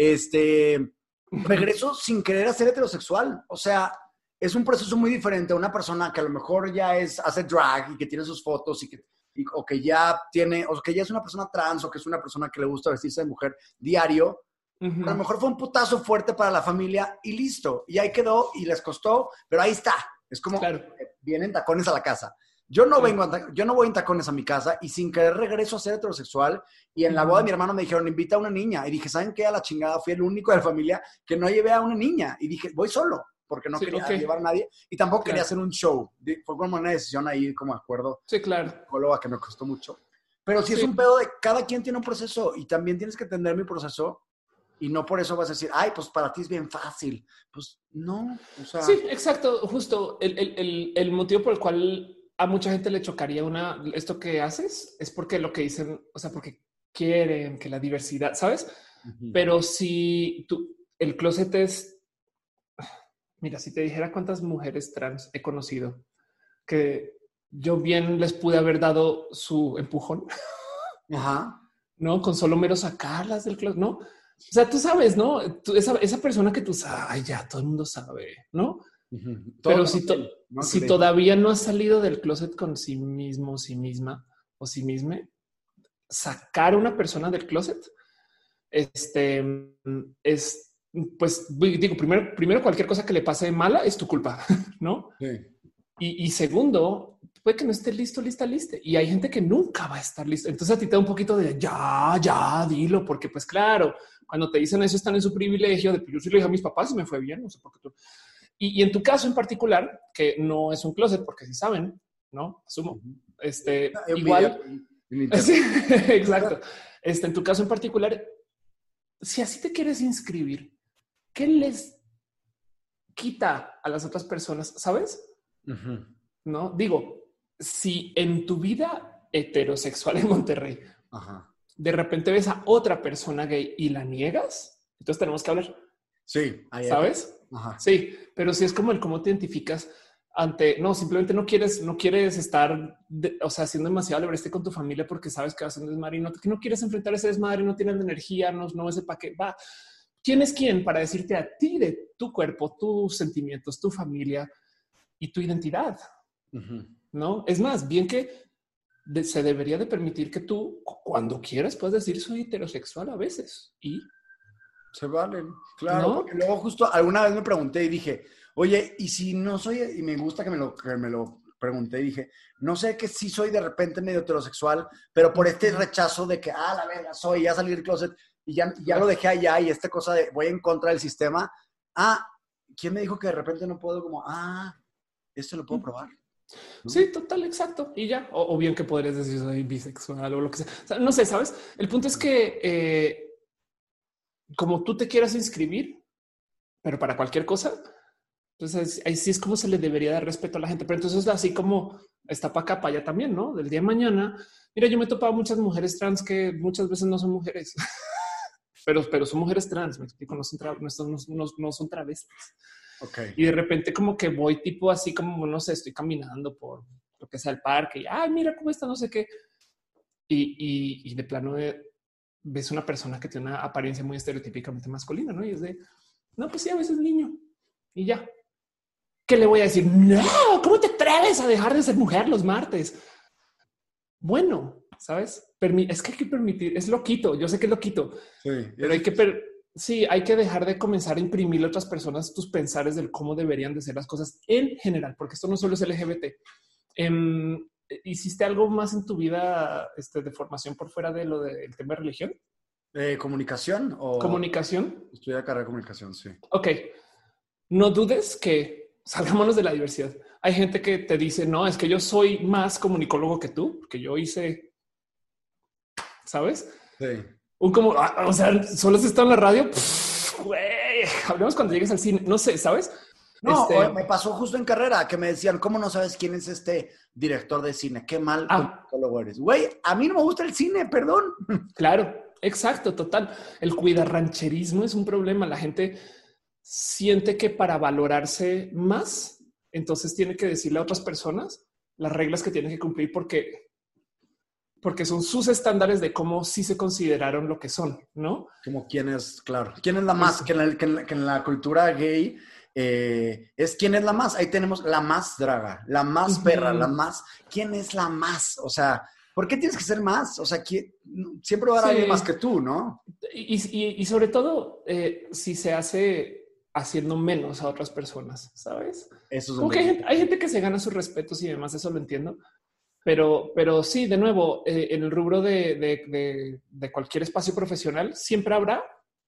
este, regreso sin querer ser heterosexual. O sea, es un proceso muy diferente a una persona que a lo mejor ya es, hace drag y que tiene sus fotos y que, y, o que ya tiene, o que ya es una persona trans o que es una persona que le gusta vestirse de mujer diario. Uh-huh. A lo mejor fue un putazo fuerte para la familia y listo. Y ahí quedó y les costó, pero ahí está. Es como Claro. vienen tacones a la casa. Yo no, Sí. vengo a, yo no voy en tacones a mi casa y sin querer regreso a ser heterosexual. Y en la boda de mi hermano me dijeron, invita a una niña. Y dije, ¿saben qué? A la chingada fui el único de la familia que no llevé a una niña. Y dije, voy solo, porque no Sí, quería okay. llevar a nadie. Y tampoco Claro. quería hacer un show. Fue como una decisión ahí, como de acuerdo. Sí, claro. Psicóloga que me costó mucho. Pero sí, Sí. es un pedo de cada quien tiene un proceso y también tienes que entender mi proceso. Y no por eso vas a decir, ay, pues para ti es bien fácil. Pues no, o sea... Sí, exacto. Justo el, el, el, el motivo por el cual a mucha gente le chocaría una, esto que haces es porque lo que dicen, o sea, porque quieren que la diversidad, ¿sabes? Uh-huh. Pero si tú, el closet es, mira, si te dijera cuántas mujeres trans he conocido que yo bien les pude haber dado su empujón, Ajá. ¿no? Con solo mero sacarlas del closet, ¿no? O sea, tú sabes, ¿no? Tú, esa, esa persona que tú sabes, ay, ya todo el mundo sabe, ¿no? Uh-huh. Pero Todo, si, to no, si que todavía no has salido del closet con sí mismo, sí misma o sí misma, sacar a una persona del closet, este es, pues digo, primero, primero cualquier cosa que le pase mala es tu culpa, ¿no? Sí. Y, y segundo, puede que no esté listo, lista, lista. Y hay gente que nunca va a estar listo. Entonces a ti te da un poquito de ya, ya, dilo, porque pues claro, cuando te dicen eso están en su privilegio de yo sí lo dije a mis papás y me fue bien, no sé por qué tú. Y, y en tu caso en particular, que no es un closet, porque si saben, no asumo, este Hay un igual. video en Sí, exacto. Este, en tu caso en particular, si así te quieres inscribir, ¿qué les quita a las otras personas? ¿Sabes? Uh-huh. No digo, si en tu vida heterosexual en Monterrey, Ajá. de repente ves a otra persona gay y la niegas, entonces tenemos que hablar. Sí, ahí ¿Sabes? Ajá. Sí, pero si es como el cómo te identificas ante, no, simplemente no quieres, no quieres estar, de, o sea, haciendo demasiado alebreste con tu familia porque sabes que vas a un desmadre y no, que no quieres enfrentar ese desmadre, no tienes la energía, no, no ese para qué va. ¿Quién es quién para decirte a ti de tu cuerpo, tus sentimientos, tu familia y tu identidad? Uh-huh. No es más bien que de, se debería de permitir que tú cuando quieras puedas decir soy heterosexual a veces y se valen, claro, ¿no? Porque luego justo alguna vez me pregunté y dije, oye, y si no soy, y me gusta que me lo, que me lo pregunté y dije, no sé que sí soy de repente medio heterosexual, pero por este rechazo de que, ah, la verga, soy, ya salí del closet y ya, ya claro. Lo dejé allá y esta cosa de voy en contra del sistema. Ah, ¿quién me dijo que de repente no puedo como, ah, esto lo puedo probar? ¿No? Sí, total, exacto. Y ya, o, o bien que podrías decir soy bisexual o lo que sea. O sea no sé, ¿sabes? El punto es que eh, como tú te quieras inscribir, pero para cualquier cosa, entonces ahí sí es como se le debería dar respeto a la gente. Pero entonces así como está para acá, para allá también, ¿no? Del día de mañana. Mira, yo me he topado muchas mujeres trans que muchas veces no son mujeres, pero, pero son mujeres trans, me explico, no son, tra no, son, no, no son travestis. Okay. Y de repente como que voy tipo así como, no sé, estoy caminando por lo que sea el parque y, ay, mira cómo está, no sé qué. Y, y, y de plano de, ves una persona que tiene una apariencia muy estereotípicamente masculina, ¿no? Y es de, no, pues sí, a veces niño. Y ya. ¿Qué le voy a decir? No, ¿cómo te atreves a dejar de ser mujer los martes? Bueno, ¿sabes? Permi es que hay que permitir, es loquito, yo sé que es loquito, sí, pero hay que, per sí, hay que dejar de comenzar a imprimirle a otras personas tus pensares del cómo deberían de ser las cosas en general, porque esto no solo es L G B T. Eh, ¿Hiciste algo más en tu vida este, de formación por fuera de lo del tema de religión? Eh, ¿Comunicación o...? ¿Comunicación? Estudié carrera de comunicación, sí. Ok. No dudes que salgámonos de la diversidad. Hay gente que te dice, no, es que yo soy más comunicólogo que tú, porque yo hice, ¿sabes? Sí. Un como, o sea, solo has estado en la radio. Güey, hablemos cuando llegues al cine. No sé, ¿sabes? No, este... me pasó justo en carrera que me decían, ¿cómo no sabes quién es este director de cine? Qué mal ah. comunicólogo eres. Güey, a mí no me gusta el cine, perdón. Claro, exacto, total. El cuidarrancherismo es un problema. La gente siente que para valorarse más entonces tiene que decirle a otras personas las reglas que tienen que cumplir porque, porque son sus estándares de cómo sí se consideraron lo que son, ¿no? Como quién es, claro. ¿Quién es la más? Que en la, que en la, que en la cultura gay eh, es quién es la más. Ahí tenemos la más draga, la más perra, uh-huh. la más. ¿Quién es la más? O sea, ¿por qué tienes que ser más? O sea, ¿quién? Siempre va a haber sí. alguien más que tú, ¿no? Y, y, y sobre todo, eh, si se hace haciendo menos a otras personas, ¿sabes? Eso es Como que hay gente, hay gente que se gana sus respetos y demás, eso lo entiendo. Pero, pero sí, de nuevo, eh, en el rubro de, de, de, de cualquier espacio profesional, siempre habrá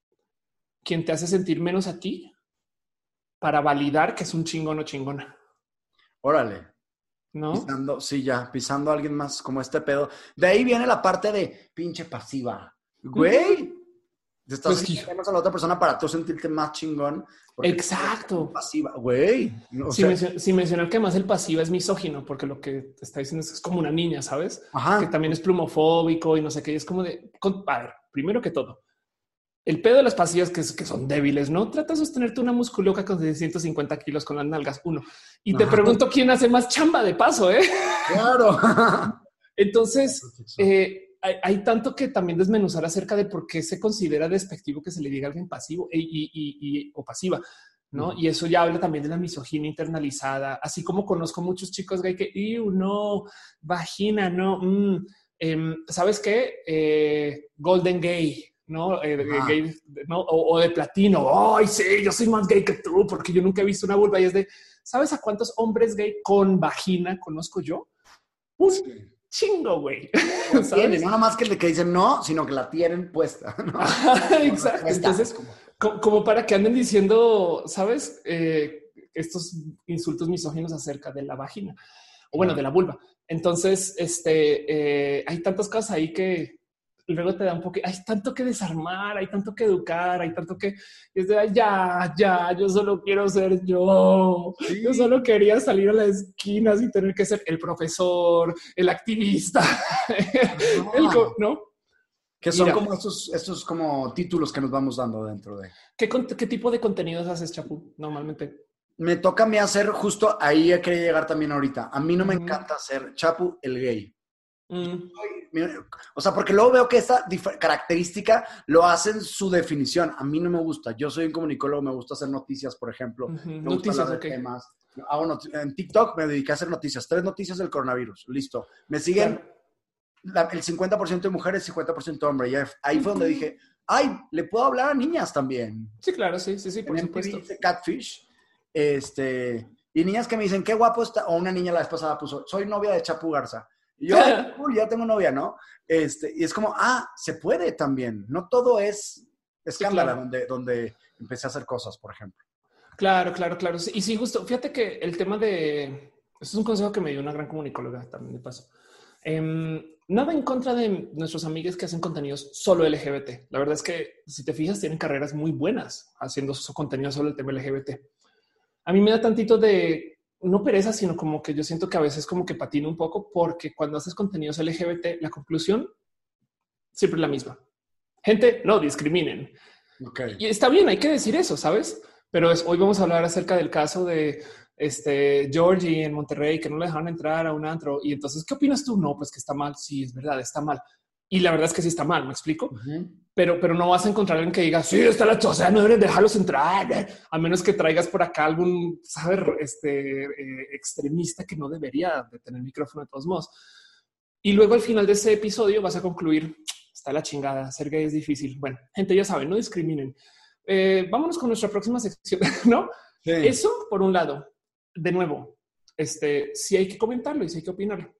quien te hace sentir menos a ti para validar que es un chingón o chingona. Órale. ¿No? Pisando, sí, ya, pisando a alguien más como este pedo. De ahí viene la parte de pinche pasiva. Güey, te estás Pues, sintiendo a la otra persona para tú sentirte más chingón. Exacto. Pasiva, güey. O sin, sea, mencio- sin mencionar que más el pasivo es misógino, porque lo que te está diciendo es que es como una niña, ¿sabes? Ajá. Que también es plumofóbico y no sé qué. Y es como de, con, a ver, primero que todo, el pedo de las pasivas que, que son débiles, ¿no? Trata de sostenerte una musculoca con ciento cincuenta kilos con las nalgas, uno. Y te Ajá. pregunto quién hace más chamba de paso, ¿eh? Claro. Entonces, eh, hay, hay tanto que también desmenuzar acerca de por qué se considera despectivo que se le diga a alguien pasivo y, y, y, y o pasiva, ¿no? Uh-huh. Y eso ya habla también de la misoginia internalizada, así como conozco muchos chicos gay que, ¡iu, no! Vagina, no. Mm, eh, ¿Sabes qué? Eh, golden gay. ¿No? Eh, ah. gay, ¿no? O, o de platino. Ay, sí, yo soy más gay que tú porque yo nunca he visto una vulva. Y es de, ¿sabes a cuántos hombres gay con vagina conozco yo? Un sí. chingo, güey. No, no nada más que el de que dicen no, sino que la tienen puesta, ¿no? Exacto. Entonces, como, como para que anden diciendo, ¿sabes? Eh, estos insultos misóginos acerca de la vagina o bueno, de la vulva. Entonces, este, eh, hay tantas cosas ahí que luego te da un poco, hay tanto que desarmar, hay tanto que educar, hay tanto que es de ay, ya, ya, yo solo quiero ser yo. Sí. Yo solo quería salir a las esquinas y tener que ser el profesor, el activista, no. el, ¿no? Que son Mira, como estos, estos como títulos que nos vamos dando dentro de. ¿Qué, qué tipo de contenidos haces, Chapu, normalmente? Me toca a mí hacer justo ahí a querer llegar también ahorita. A mí no me uh-huh. encanta ser Chapu el gay. Mm. O sea, porque luego veo que esta dif- característica lo hacen su definición. A mí no me gusta. Yo soy un comunicólogo, me gusta hacer noticias, por ejemplo. Uh-huh. Me noticias, gusta hablar de okay. temas. Hago not- en TikTok me dediqué a hacer noticias. Tres noticias del coronavirus. Listo. Me siguen claro. la, el cincuenta por ciento de mujeres, cincuenta por ciento de hombres. Y ahí fue donde dije, ay, le puedo hablar a niñas también. Sí, claro, sí, sí, sí, por en supuesto. M T V dice Catfish. Este, y niñas que me dicen, qué guapo está. O una niña la vez pasada puso, soy novia de Chapu Garza. Y yo, uy, ya tengo novia, ¿no? Este, y es como, ah, se puede también. No todo es escándalo, sí, claro. donde, donde empecé a hacer cosas, por ejemplo. Claro, claro, claro. Sí, y sí, justo, fíjate que el tema de... Esto es un consejo que me dio una gran comunicóloga también de paso. Eh, nada en contra de nuestros amigos que hacen contenidos solo L G B T. La verdad es que, si te fijas, tienen carreras muy buenas haciendo su contenido solo el tema L G B T. A mí me da tantito de... no pereza, sino como que yo siento que a veces como que patino un poco porque cuando haces contenidos L G B T, la conclusión siempre es la misma. Gente, no discriminen. Okay. Y está bien, hay que decir eso, ¿sabes? Pero es, hoy vamos a hablar acerca del caso de este Georgie en Monterrey, que no le dejaron entrar a un antro. Y entonces, ¿qué opinas tú? No, pues que está mal. Sí, es verdad, está mal. Y la verdad es que sí está mal, ¿me explico? Uh-huh. Pero, pero no vas a encontrar alguien que diga, sí, está la choza, no deben dejarlos entrar. A menos que traigas por acá algún, ¿sabes? Este eh, extremista que no debería de tener micrófono de todos modos. Y luego al final de ese episodio vas a concluir, está la chingada, ser gay es difícil. Bueno, gente, ya saben, no discriminen. Eh, vámonos con nuestra próxima sección, ¿no? Sí. Eso, por un lado. De nuevo, este, sí hay que comentarlo y sí hay que opinarlo.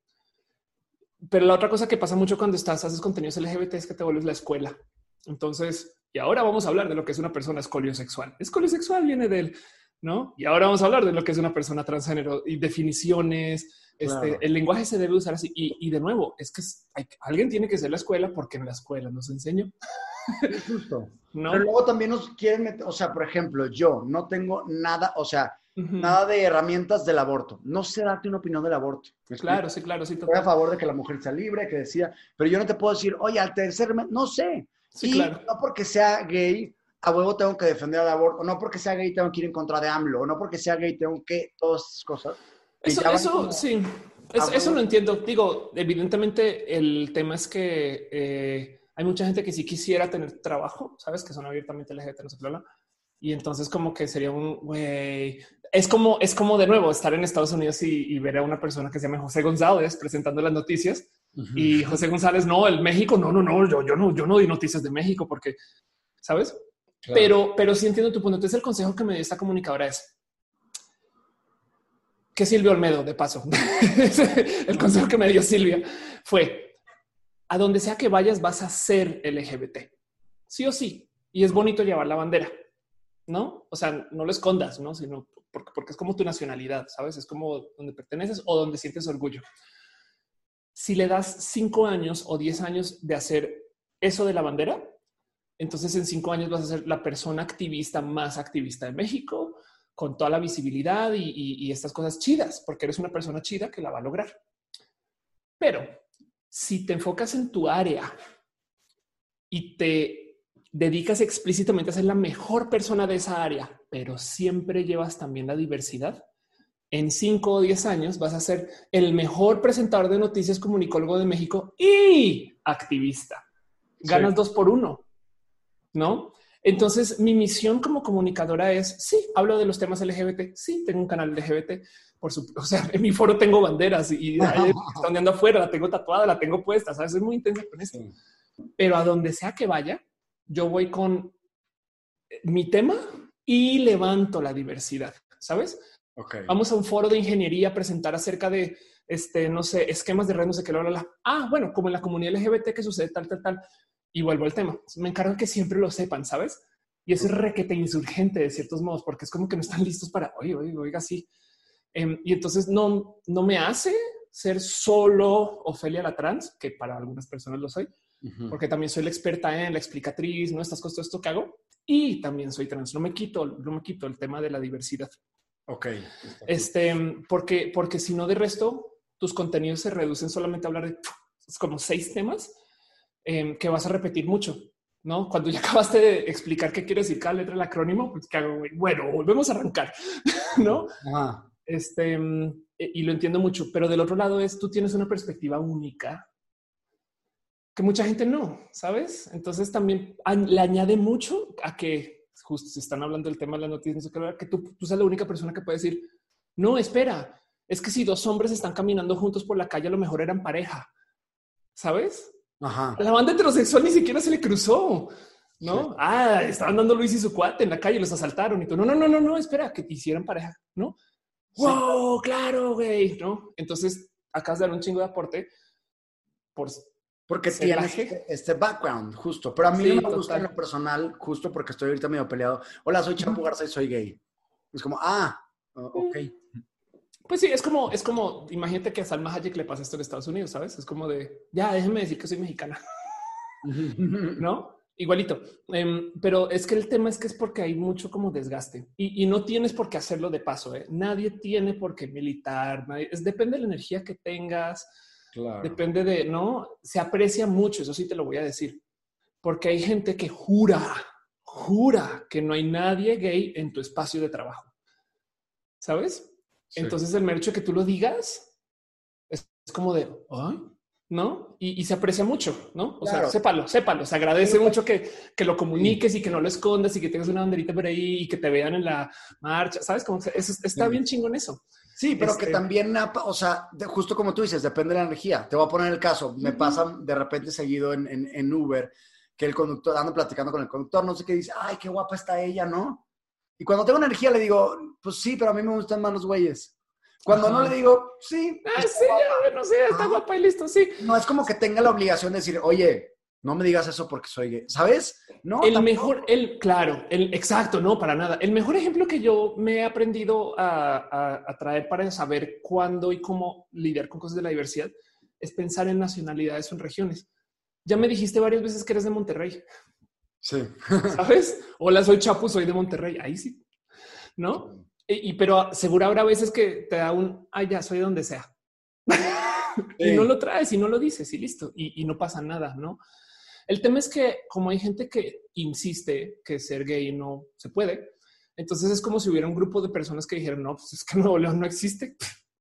Pero la otra cosa que pasa mucho cuando estás, haces contenidos L G B T es que te vuelves la escuela. Entonces, y ahora vamos a hablar de lo que es una persona escoliosexual. Escoliosexual viene del, ¿no? Y ahora vamos a hablar de lo que es una persona transgénero y definiciones. Claro. Este, el lenguaje se debe usar así. Y, y de nuevo, es que hay, alguien tiene que ser la escuela porque en la escuela nos enseñó. Justo. ¿No? Pero luego también nos quieren meter, o sea, por ejemplo, yo no tengo nada, o sea, uh-huh. nada de herramientas del aborto. No sé darte una opinión del aborto. Claro, sí, claro, sí. Estoy a favor de que la mujer sea libre, que decida, pero yo no te puedo decir, oye, al tercer mes, no sé. Sí, y claro. no porque sea gay, a huevo tengo que defender al aborto, o no porque sea gay tengo que ir en contra de AMLO, o no porque sea gay tengo que, todas esas cosas. Eso, eso como, sí, es, eso lo entiendo. Digo, evidentemente el tema es que eh, hay mucha gente que sí quisiera tener trabajo, sabes, que son abiertamente L G B T, no se habla. Y entonces como que sería un güey, es como, es como de nuevo estar en Estados Unidos y, y ver a una persona que se llama José González presentando las noticias. Uh-huh. Y José González, no, el México, no, no, no, yo, yo no, yo no di noticias de México porque, ¿sabes? Claro. Pero, pero sí entiendo tu punto. Entonces el consejo que me dio esta comunicadora es que Silvia Olmedo, de paso, el consejo que me dio Silvia fue a donde sea que vayas vas a ser L G B T, sí o sí. Y es bonito llevar la bandera, ¿no? O sea, no lo escondas, ¿no? Sino porque, porque es como tu nacionalidad, ¿sabes? Es como donde perteneces o donde sientes orgullo. Si le das cinco años o diez años de hacer eso de la bandera, entonces en cinco años vas a ser la persona activista más activista de México, con toda la visibilidad y, y, y estas cosas chidas, porque eres una persona chida que la va a lograr. Pero si te enfocas en tu área y te dedicas explícitamente a ser la mejor persona de esa área, pero siempre llevas también la diversidad, en cinco o diez años vas a ser el mejor presentador de noticias, comunicólogo de México y activista. Ganas sí. dos por uno, ¿no? Entonces mi misión como comunicadora es, sí, hablo de los temas L G B T, sí, tengo un canal L G B T, por supuesto, o sea, en mi foro tengo banderas y está andando afuera, la tengo tatuada, la tengo puesta, ¿sabes? Soy muy intensa con esto. Sí. Pero a donde sea que vaya, yo voy con mi tema y levanto la diversidad, ¿sabes? Okay. Vamos a un foro de ingeniería a presentar acerca de, este, no sé, esquemas de red, no sé qué, bla, bla, bla. Ah, bueno, como en la comunidad L G B T que sucede tal, tal, tal. Y vuelvo al tema. Me encargo que siempre lo sepan, ¿sabes? Y eso es requete insurgente de ciertos modos, porque es como que no están listos para, oye, oye, oiga, sí. Um, y entonces no, no me hace ser solo Ofelia la trans, que para algunas personas lo soy, uh-huh. porque también soy la experta en la explicatriz, no estas cosas, todo esto que hago. Y también soy trans. No me quito, no me quito el tema de la diversidad. Ok. Este, porque, porque si no, de resto, tus contenidos se reducen solamente a hablar de como seis temas eh, que vas a repetir mucho, ¿no? Cuando ya acabaste de explicar qué quiere decir cada letra del acrónimo, pues ¿qué hago? Bueno, volvemos a arrancar, ¿no? Ajá. Este, y lo entiendo mucho, pero del otro lado es, tú tienes una perspectiva única que mucha gente no, ¿sabes? Entonces también le añade mucho a que justo se están hablando del tema de las noticias, que tú, tú seas la única persona que puede decir, no, espera, es que si dos hombres están caminando juntos por la calle, a lo mejor eran pareja, ¿sabes? Ajá. La banda heterosexual ni siquiera se le cruzó, ¿no? Sí. Ah, estaban dando Luis y su cuate en la calle, los asaltaron y todo. No, no, no, no, no, espera, que hicieran pareja, ¿no? Sí. Wow, claro, güey, ¿no? Entonces acabas de dar un chingo de aporte por... Porque tiene este, este background, justo. Pero a mí sí, no me gusta en lo personal, justo porque estoy ahorita medio peleado. Hola, soy Chapo Garza y soy gay. Es como, ah, uh, ok. Pues sí, es como, es como, imagínate que a Salma Hayek le pasa esto en Estados Unidos, ¿sabes? Es como de, ya, déjenme decir que soy mexicana. ¿No? Igualito. Um, pero es que el tema es que es porque hay mucho como desgaste. Y, y no tienes por qué hacerlo de paso, ¿eh? Nadie tiene por qué militar. Nadie, es, depende de la energía que tengas. Claro. Depende de, no, se aprecia mucho, eso sí te lo voy a decir, porque hay gente que jura, jura que no hay nadie gay en tu espacio de trabajo, ¿sabes? Sí. Entonces el mero hecho de que tú lo digas es, es como de, ¿ay? ¿No? Y, y se aprecia mucho, ¿no? O claro. sea, sépalo, sépalo, se agradece Pero, mucho que, que lo comuniques sí. y que no lo escondas y que tengas una banderita por ahí y que te vean en la marcha, ¿sabes? Como que eso, está sí. bien chingón eso. Sí, pero este... que también, o sea, de, justo como tú dices, depende de la energía. Te voy a poner el caso. Me uh-huh. pasa de repente seguido en, en, en Uber que el conductor, ando platicando con el conductor, no sé qué, dice, ay, qué guapa está ella, ¿no? Y cuando tengo energía le digo, pues sí, pero a mí me gustan más los güeyes. Cuando uh-huh. no le digo, sí. Ah, sí, ya, no sé, está uh-huh. guapa y listo, sí. No, es como que tenga la obligación de decir, oye, no me digas eso porque soy gay, ¿sabes? No, el tampoco. mejor, el claro, el exacto, no para nada. El mejor ejemplo que yo me he aprendido a, a, a traer para saber cuándo y cómo lidiar con cosas de la diversidad es pensar en nacionalidades o en regiones. Ya me dijiste varias veces que eres de Monterrey. Sí. ¿Sabes? Hola, soy Chapu, soy de Monterrey. Ahí sí, ¿no? Y, y pero seguro habrá veces que te da un, ay, ya soy donde sea. Sí. Y no lo traes y no lo dices y listo. Y, y no pasa nada, ¿no? El tema es que como hay gente que insiste que ser gay no se puede, entonces es como si hubiera un grupo de personas que dijeran, no, pues es que Nuevo León no existe.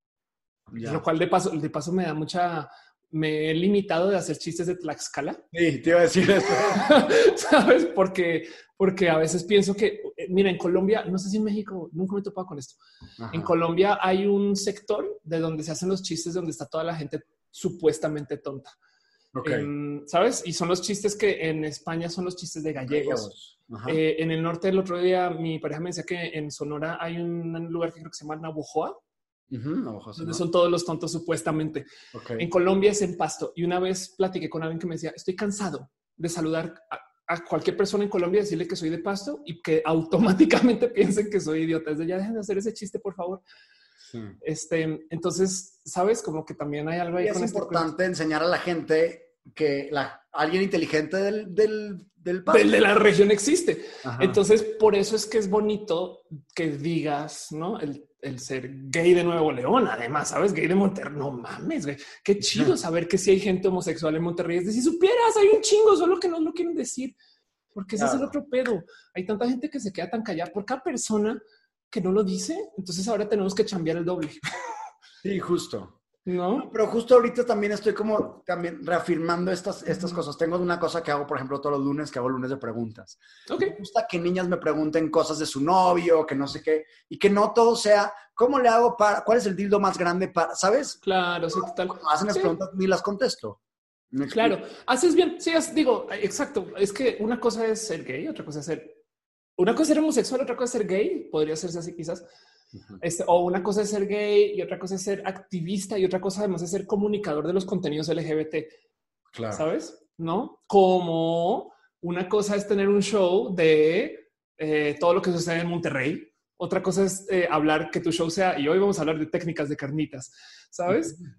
Ya. Lo cual de paso, de paso me da mucha... Me he limitado de hacer chistes de Tlaxcala. Sí, te iba a decir eso. ¿Sabes? Porque, porque a veces pienso que, mira, en Colombia, no sé si en México, nunca me he topado con esto. Ajá. En Colombia hay un sector de donde se hacen los chistes, donde está toda la gente supuestamente tonta. Okay. Um, ¿Sabes? Y son los chistes que en España son los chistes de gallegos. Eh, en el norte, el otro día, mi pareja me decía que en Sonora hay un lugar que creo que se llama Navojoa. Uh-huh, no, José, donde no. Son todos los tontos supuestamente. Okay. En Colombia es en Pasto. Y una vez platiqué con alguien que me decía, estoy cansado de saludar a, a cualquier persona en Colombia, decirle que soy de Pasto y que automáticamente piensen que soy idiota. Es de ya dejen de hacer ese chiste, por favor. Sí. Este, entonces, sabes, como que también hay algo ahí. Y es con importante este enseñar a la gente que la, alguien inteligente del, del, del país, de, de la región existe. Ajá. Entonces, por eso es que es bonito que digas, ¿no? El el ser gay de Nuevo León, además, ¿sabes? Gay de Monterrey, no mames, güey. Qué chido saber que sí hay gente homosexual en Monterrey. Es decir, si supieras, hay un chingo, solo que no lo quieren decir. Porque ese claro. es el otro pedo. Hay tanta gente que se queda tan callada por cada persona que no lo dice. Entonces ahora tenemos que chambear el doble. Sí, justo. ¿No? Pero justo ahorita también estoy como también reafirmando estas, estas uh-huh. cosas. Tengo una cosa que hago, por ejemplo, todos los lunes, que hago lunes de preguntas. Okay. Me gusta que niñas me pregunten cosas de su novio, que no sé qué, y que no todo sea, ¿cómo le hago para, cuál es el dildo más grande para, ¿sabes? Claro, sí, total. Cuando hacen las sí. preguntas, ni las contesto. Claro, haces bien. Sí, es, digo, exacto. Es que una cosa es ser gay, otra cosa es ser, una cosa es ser homosexual, otra cosa es ser gay. Podría hacerse así quizás. Uh-huh. Este, o una cosa es ser gay y otra cosa es ser activista y otra cosa además es ser comunicador de los contenidos L G B T. Claro. ¿Sabes? ¿No? Como una cosa es tener un show de eh, todo lo que sucede en Monterrey. Otra cosa es eh, hablar que tu show sea, y hoy vamos a hablar de técnicas de carnitas, ¿sabes? Uh-huh.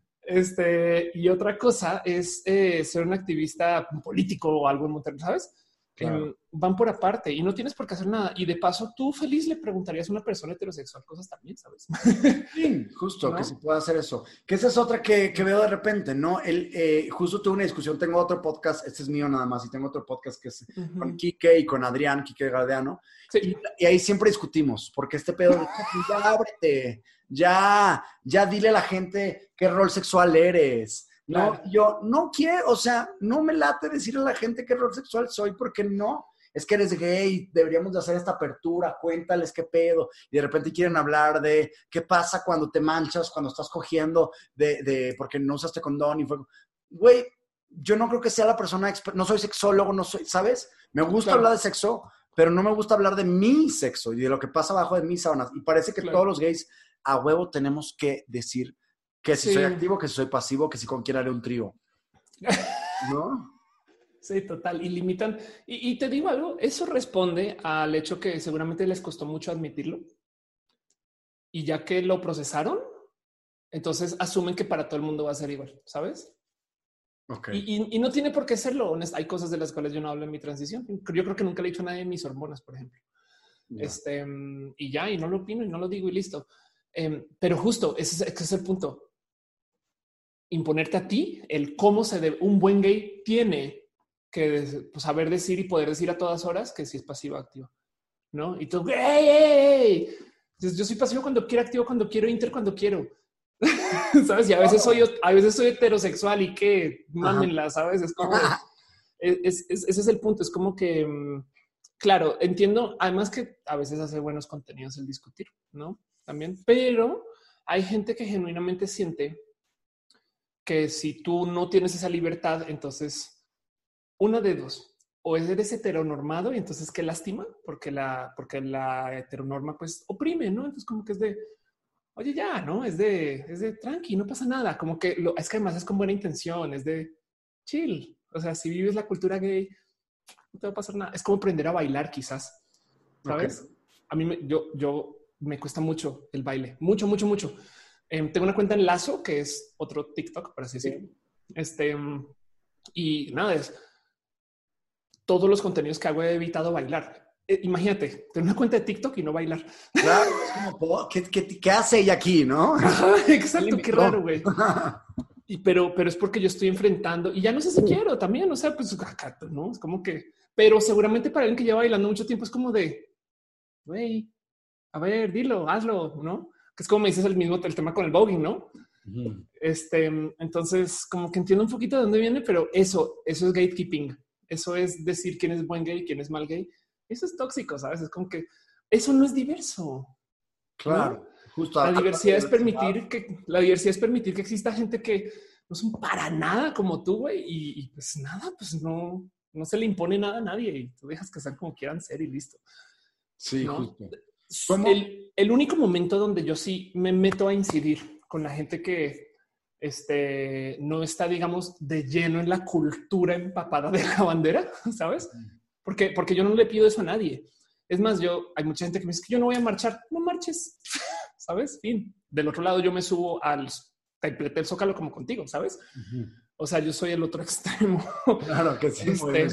Este, y otra cosa es eh, ser un activista político o algo en Monterrey, ¿sabes? Claro. Eh, van por aparte y no tienes por qué hacer nada. Y de paso, tú feliz le preguntarías a una persona heterosexual cosas también, ¿sabes? Sí, justo, ¿no? Que se pueda hacer eso. Que esa es otra que, que veo de repente, ¿no? El, eh, justo tuve una discusión, tengo otro podcast, este es mío nada más, y tengo otro podcast que es uh-huh. con Quique y con Adrián, Quique Gardeano. Sí. Y, y ahí siempre discutimos, porque este pedo de, ya ábrete, ya, ya dile a la gente qué rol sexual eres. No, claro. Yo no quiero, o sea, no me late decirle a la gente qué rol sexual soy, porque no, es que eres gay, deberíamos de hacer esta apertura, cuéntales qué pedo, y de repente quieren hablar de qué pasa cuando te manchas, cuando estás cogiendo, de, de porque no usaste condón, y fue, güey, yo no creo que sea la persona, exper- no soy sexólogo, no soy, ¿sabes? Me gusta claro. hablar de sexo, pero no me gusta hablar de mi sexo, y de lo que pasa abajo de mis sábanas, y parece que claro. todos los gays a huevo tenemos que decir que si sí. soy activo, que si soy pasivo, que si con quién haré un trío. ¿No? Sí, total. Y limitan. Y, y te digo algo, eso responde al hecho que seguramente les costó mucho admitirlo. Y ya que lo procesaron, entonces asumen que para todo el mundo va a ser igual, ¿sabes? Okay. Y, y, y no tiene por qué serlo. Hay cosas de las cuales yo no hablo en mi transición. Yo creo que nunca le he dicho a nadie de mis hormonas, por ejemplo. Yeah. Este, y ya, y no lo opino y no lo digo y listo. Um, pero justo ese es, ese es el punto. Imponerte a ti el cómo se debe. Un buen gay tiene que pues, saber decir y poder decir a todas horas que si es pasivo activo, ¿no? Y tú, ¡hey, hey, hey! Entonces, yo soy pasivo cuando quiero, activo cuando quiero, inter cuando quiero. ¿Sabes? Y a veces soy, a veces soy heterosexual y que mámenla, ¿sabes? Es como, es, es, ese es el punto. Es como que, claro, entiendo. Además que a veces hace buenos contenidos el discutir, ¿no? También, pero hay gente que genuinamente siente que si tú no tienes esa libertad, entonces una de dos, o eres heteronormado y entonces qué lástima, porque la, porque la heteronorma pues oprime, ¿no? Entonces como que es de, oye ya, ¿no? Es de, es de tranqui, no pasa nada, como que lo, es que además es con buena intención, es de chill, o sea, si vives la cultura gay, no te va a pasar nada, es como aprender a bailar quizás, ¿sabes? Okay. A mí, me, yo, yo me cuesta mucho el baile, mucho, mucho, mucho. Eh, tengo una cuenta en Lazo, que es otro TikTok, por así decirlo. Sí. Este, y nada, es todos los contenidos que hago he evitado bailar. Eh, imagínate, tener una cuenta de TikTok y no bailar. Claro, es como, ¿qué, qué, qué hace ella aquí, no? Exacto, qué raro, güey. Y pero, pero es porque yo estoy enfrentando y ya no sé si quiero también. O sea, pues acá, no es como que, pero seguramente para alguien que lleva bailando mucho tiempo es como de, güey, a ver, dilo, hazlo, no? Que es como me dices el mismo el tema con el voguing, no? Uh-huh. Este, entonces, como que entiendo un poquito de dónde viene, pero eso, eso es gatekeeping. Eso es decir quién es buen gay, quién es mal gay. Eso es tóxico, ¿sabes? Es como que eso no es diverso. Claro. ¿No? Justo la diversidad es permitir que la diversidad es permitir que exista gente que no son para nada como tú, güey, y, y pues nada, pues no, no se le impone nada a nadie y tú dejas que sean como quieran ser y listo. Sí, ¿no? justo. El, el único momento donde yo sí me meto a incidir con la gente que este, no está, digamos, de lleno en la cultura empapada de la bandera, ¿sabes? Porque, porque yo no le pido eso a nadie. Es más, yo hay mucha gente que me dice que yo no voy a marchar. No marches. ¿Sabes? Fin. Del otro lado yo me subo al templete del Zócalo como contigo, ¿sabes? Uh-huh. O sea, yo soy el otro extremo. Claro que sí. Este,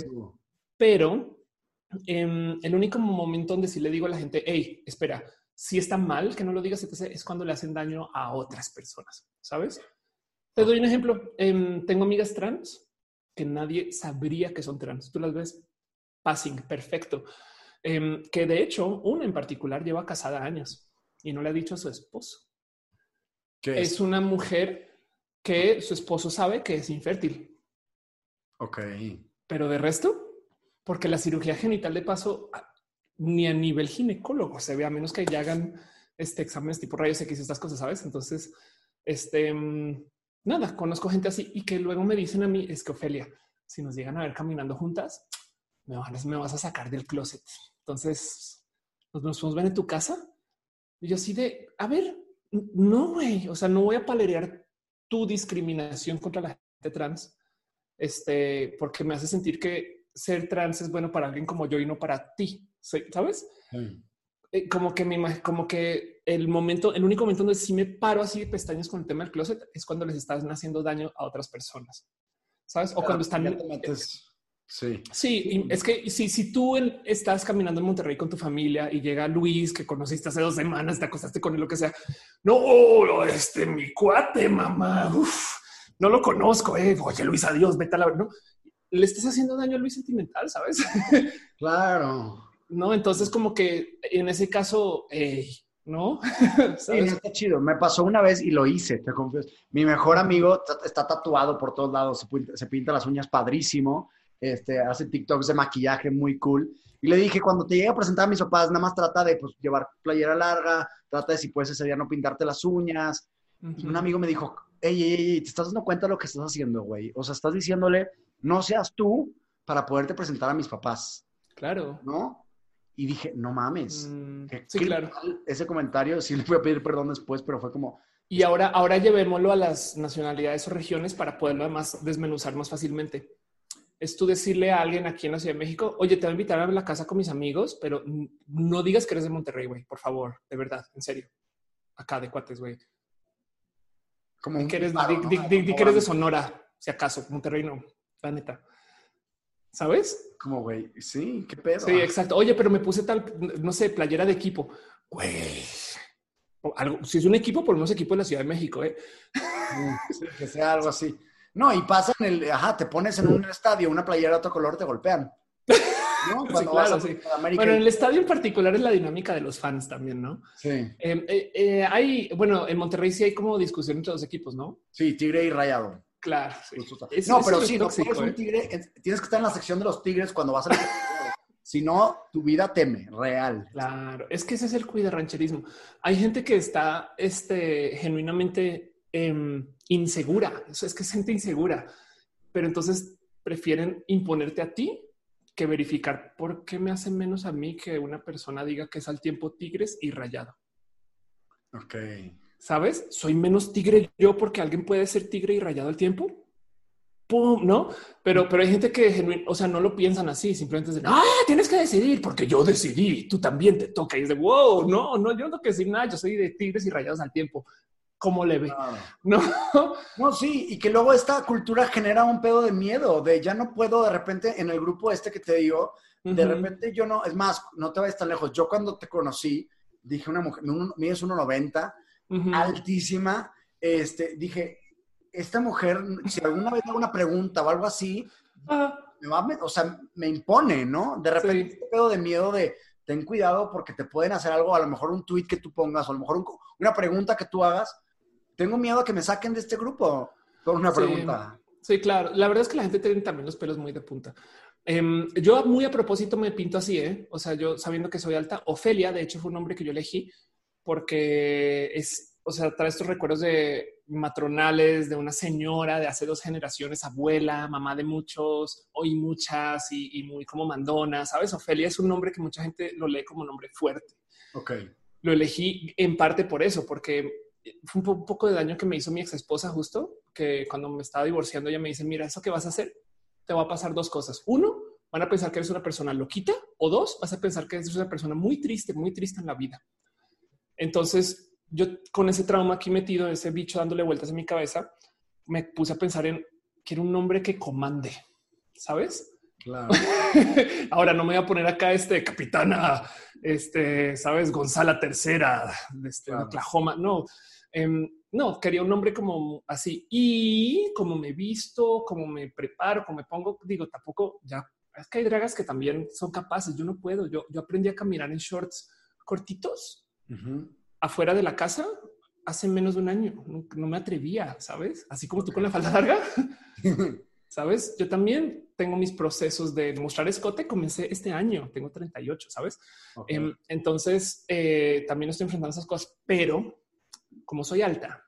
pero eh, el único momento donde sí le digo a la gente, hey, espera, si está mal que no lo digas, es cuando le hacen daño a otras personas, ¿sabes? Te doy un ejemplo. Eh, tengo amigas trans que nadie sabría que son trans. Tú las ves passing, perfecto. Eh, que de hecho, una en particular lleva casada años. Y no le ha dicho a su esposo. ¿Qué es? Es una mujer que su esposo sabe que es infértil. Ok. Pero de resto, porque la cirugía genital de paso ni a nivel ginecólogo se ve, a menos que ya hagan este exámenes tipo rayos X, estas cosas, ¿sabes? Entonces, este, nada, conozco gente así y que luego me dicen a mí, es que Ofelia, si nos llegan a ver caminando juntas, me vas, me vas a sacar del closet. Entonces, nos, nos podemos ver en tu casa. Y yo así de, a ver, no, güey, o sea, no voy a palerear tu discriminación contra la gente trans, este, porque me hace sentir que ser trans es bueno para alguien como yo y no para ti, ¿sabes? Sí. Eh, como que me como que el momento, el único momento donde sí me paro así de pestañas con el tema del closet es cuando les estás haciendo daño a otras personas, ¿sabes? O Pero cuando están... Ya te metes... Sí. Sí, es que si, si tú en, estás caminando en Monterrey con tu familia y llega Luis, que conociste hace dos semanas, te acostaste con él, lo que sea. No, este, mi cuate, mamá. Uf, no lo conozco. Eh. Oye, Luis, adiós, vete a la... No, le estás haciendo daño a Luis sentimental, ¿sabes? Claro. No, entonces como que en ese caso, hey, ¿no? Sí, no está chido. Me pasó una vez y lo hice, te confieso. Mi mejor amigo está tatuado por todos lados, se pinta, se pinta las uñas padrísimo. Este, hace TikToks de maquillaje muy cool. Y le dije, cuando te llegue a presentar a mis papás, nada más trata de pues, llevar playera larga, trata de si puedes ese día no pintarte las uñas. Uh-huh. Y un amigo me dijo, ey, ey, ey, ¿te estás dando cuenta de lo que estás haciendo, güey? O sea, estás diciéndole, no seas tú para poderte presentar a mis papás. Claro. ¿No? Y dije, no mames. Mm, ¿Qué, sí, qué claro. Ese comentario, sí le voy a pedir perdón después, pero fue como... Y ahora, ahora llevémoslo a las nacionalidades o regiones para poderlo además desmenuzar más fácilmente. Es tú decirle a alguien aquí en la Ciudad de México, oye, te voy a invitar a la casa con mis amigos, pero no digas que eres de Monterrey, güey, por favor, de verdad, en serio. Acá de cuates, güey. Como di que eres, paro, di, ¿no? di, di, di que eres de Sonora, si acaso, Monterrey no, la neta. ¿Sabes? Como, güey, sí, qué pedo. Sí, exacto. Oye, pero me puse tal, no sé, playera de equipo. Güey, algo, si es un equipo, por lo menos equipo de la Ciudad de México, ¿eh? Sí, que sea algo así. No, y pasa en el, ajá, te pones en un estadio, una playera de otro color, te golpean. ¿No? Sí, claro, sí. Bueno, en el estadio en particular es la dinámica de los fans también, ¿no? Sí. Eh, eh, eh, hay, bueno, en Monterrey sí hay como discusión entre los equipos, ¿no? Sí, Tigre y Rayado. Claro. Sí. Es, no, pero sí, tóxico, no eres un tigre, eh. Tienes que estar en la sección de los tigres cuando vas a la... Si no, tu vida teme, real. Claro, es que ese es el cuidarrancherismo. Hay gente que está este, genuinamente eh, insegura. Eso es que es gente insegura, pero entonces prefieren imponerte a ti que verificar por qué me hace menos a mí que una persona diga que es al tiempo tigres y rayado. Ok. ¿Sabes? Soy menos tigre yo porque alguien puede ser tigre y rayado al tiempo. ¡Pum! ¿No? Pero, pero hay gente que, genuin, o sea, no lo piensan así. Simplemente dicen, ah, tienes que decidir porque yo decidí. Tú también te toca. Y es de, wow, no, no, yo no tengo que decir nada. Yo soy de tigres y rayados al tiempo. ¿Cómo le ve? No. no, no, sí. Y que luego esta cultura genera un pedo de miedo, de ya no puedo de repente en el grupo este que te digo, uh-huh. de repente yo no, es más, no te vayas tan lejos. Yo cuando te conocí, dije una mujer, mides uno noventa, uh-huh. altísima, este, dije, esta mujer, si alguna vez hago una pregunta o algo así, Ah, me va, a met- o sea, me impone, ¿no? De repente, sí. este pedo de miedo de ten cuidado porque te pueden hacer algo, a lo mejor un tweet que tú pongas, o a lo mejor un co- una pregunta que tú hagas. Tengo miedo a que me saquen de este grupo por una Sí, pregunta. sí, claro. La verdad es que la gente tiene también los pelos muy de punta. Em, yo muy a propósito me pinto así, ¿eh? O sea, yo sabiendo que soy alta, Ofelia, de hecho, fue un nombre que yo elegí porque es, o sea, trae estos recuerdos de matronales, de una señora de hace dos generaciones, abuela, mamá de muchos, hoy muchas y, y muy como mandona, ¿sabes? Ofelia es un nombre que mucha gente lo lee como nombre fuerte. Ok. Lo elegí en parte por eso, porque fue un, po- un poco de daño que me hizo mi ex esposa justo, que cuando me estaba divorciando ella me dice, mira, eso que vas a hacer, te va a pasar dos cosas. Uno, van a pensar que eres una persona loquita, o dos, vas a pensar que eres una persona muy triste, muy triste en la vida. Entonces yo con ese trauma aquí metido, ese bicho dándole vueltas en mi cabeza, me puse a pensar en que era un nombre que comande, ¿sabes? Claro. Ahora no me voy a poner acá este capitana, este, sabes, Gonzala tercera de este, Claro. Oklahoma. No, em, no, quería un nombre como así. Y como me visto, como me preparo, como me pongo, digo, tampoco ya es que hay dragas que también son capaces. Yo no puedo. Yo, yo aprendí a caminar en shorts cortitos Uh-huh. afuera de la casa hace menos de un año. No, no me atrevía, sabes? Así como tú con la falda larga. ¿Sabes? Yo también tengo mis procesos de mostrar escote. Comencé este año, tengo treinta y ocho, ¿sabes? Okay. Eh, entonces, eh, también estoy enfrentando esas cosas, pero como soy alta,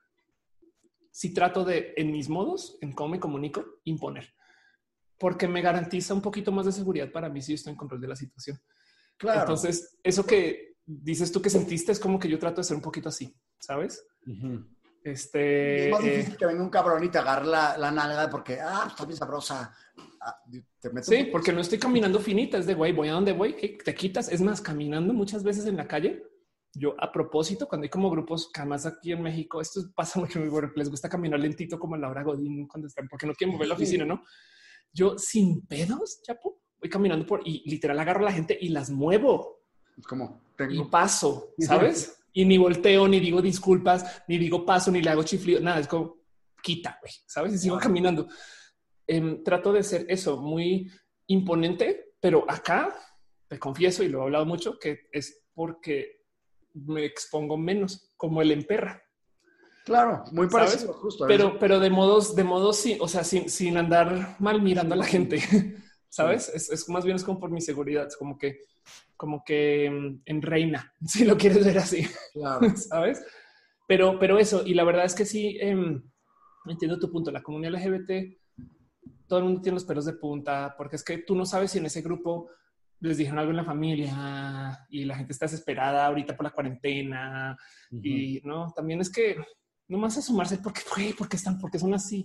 sí trato de, en mis modos, en cómo me comunico, imponer. Porque me garantiza un poquito más de seguridad para mí si estoy en control de la situación. Claro. Entonces, eso que dices tú que sentiste es como que yo trato de ser un poquito así, ¿sabes? Uh-huh. Este, Es más difícil eh, que venga un cabrón y te agarre la, la nalga porque, ah, está bien sabrosa. Ah, te metes sí, un- porque no estoy caminando finita, es de güey, voy a donde voy, hey, te quitas. Es más, caminando muchas veces en la calle. Yo a propósito, cuando hay como grupos, que además aquí en México, esto pasa mucho, les gusta caminar lentito como Laura Godín cuando están, porque no quieren mover la oficina, ¿no? Yo sin pedos, chapo, voy caminando por y literal agarro a la gente y las muevo. Como Y tengo. paso, ¿sabes? Y ni volteo, ni digo disculpas, ni digo paso, ni le hago chiflido, nada, es como quita, güey, ¿sabes? Y sigo caminando. Eh, trato de ser eso, muy imponente, pero acá te confieso, y lo he hablado mucho, que es porque me expongo menos, como el emperra. Claro, muy ¿Sabes? parecido, justo. Pero, eso. pero de modos, de modos, sí, o sea, sin, sin andar mal mirando a la gente, ¿sabes? Sí. Es, es más bien es como por mi seguridad, es como que, como que en reina, si lo quieres ver así, claro. ¿sabes? Pero, pero eso, y la verdad es que sí, eh, entiendo tu punto, la comunidad L G B T, todo el mundo tiene los pelos de punta, porque es que tú no sabes si en ese grupo les dijeron algo en la familia y la gente está desesperada ahorita por la cuarentena. Uh-huh. Y no, también es que no más asomarse porque, porque están, porque son así.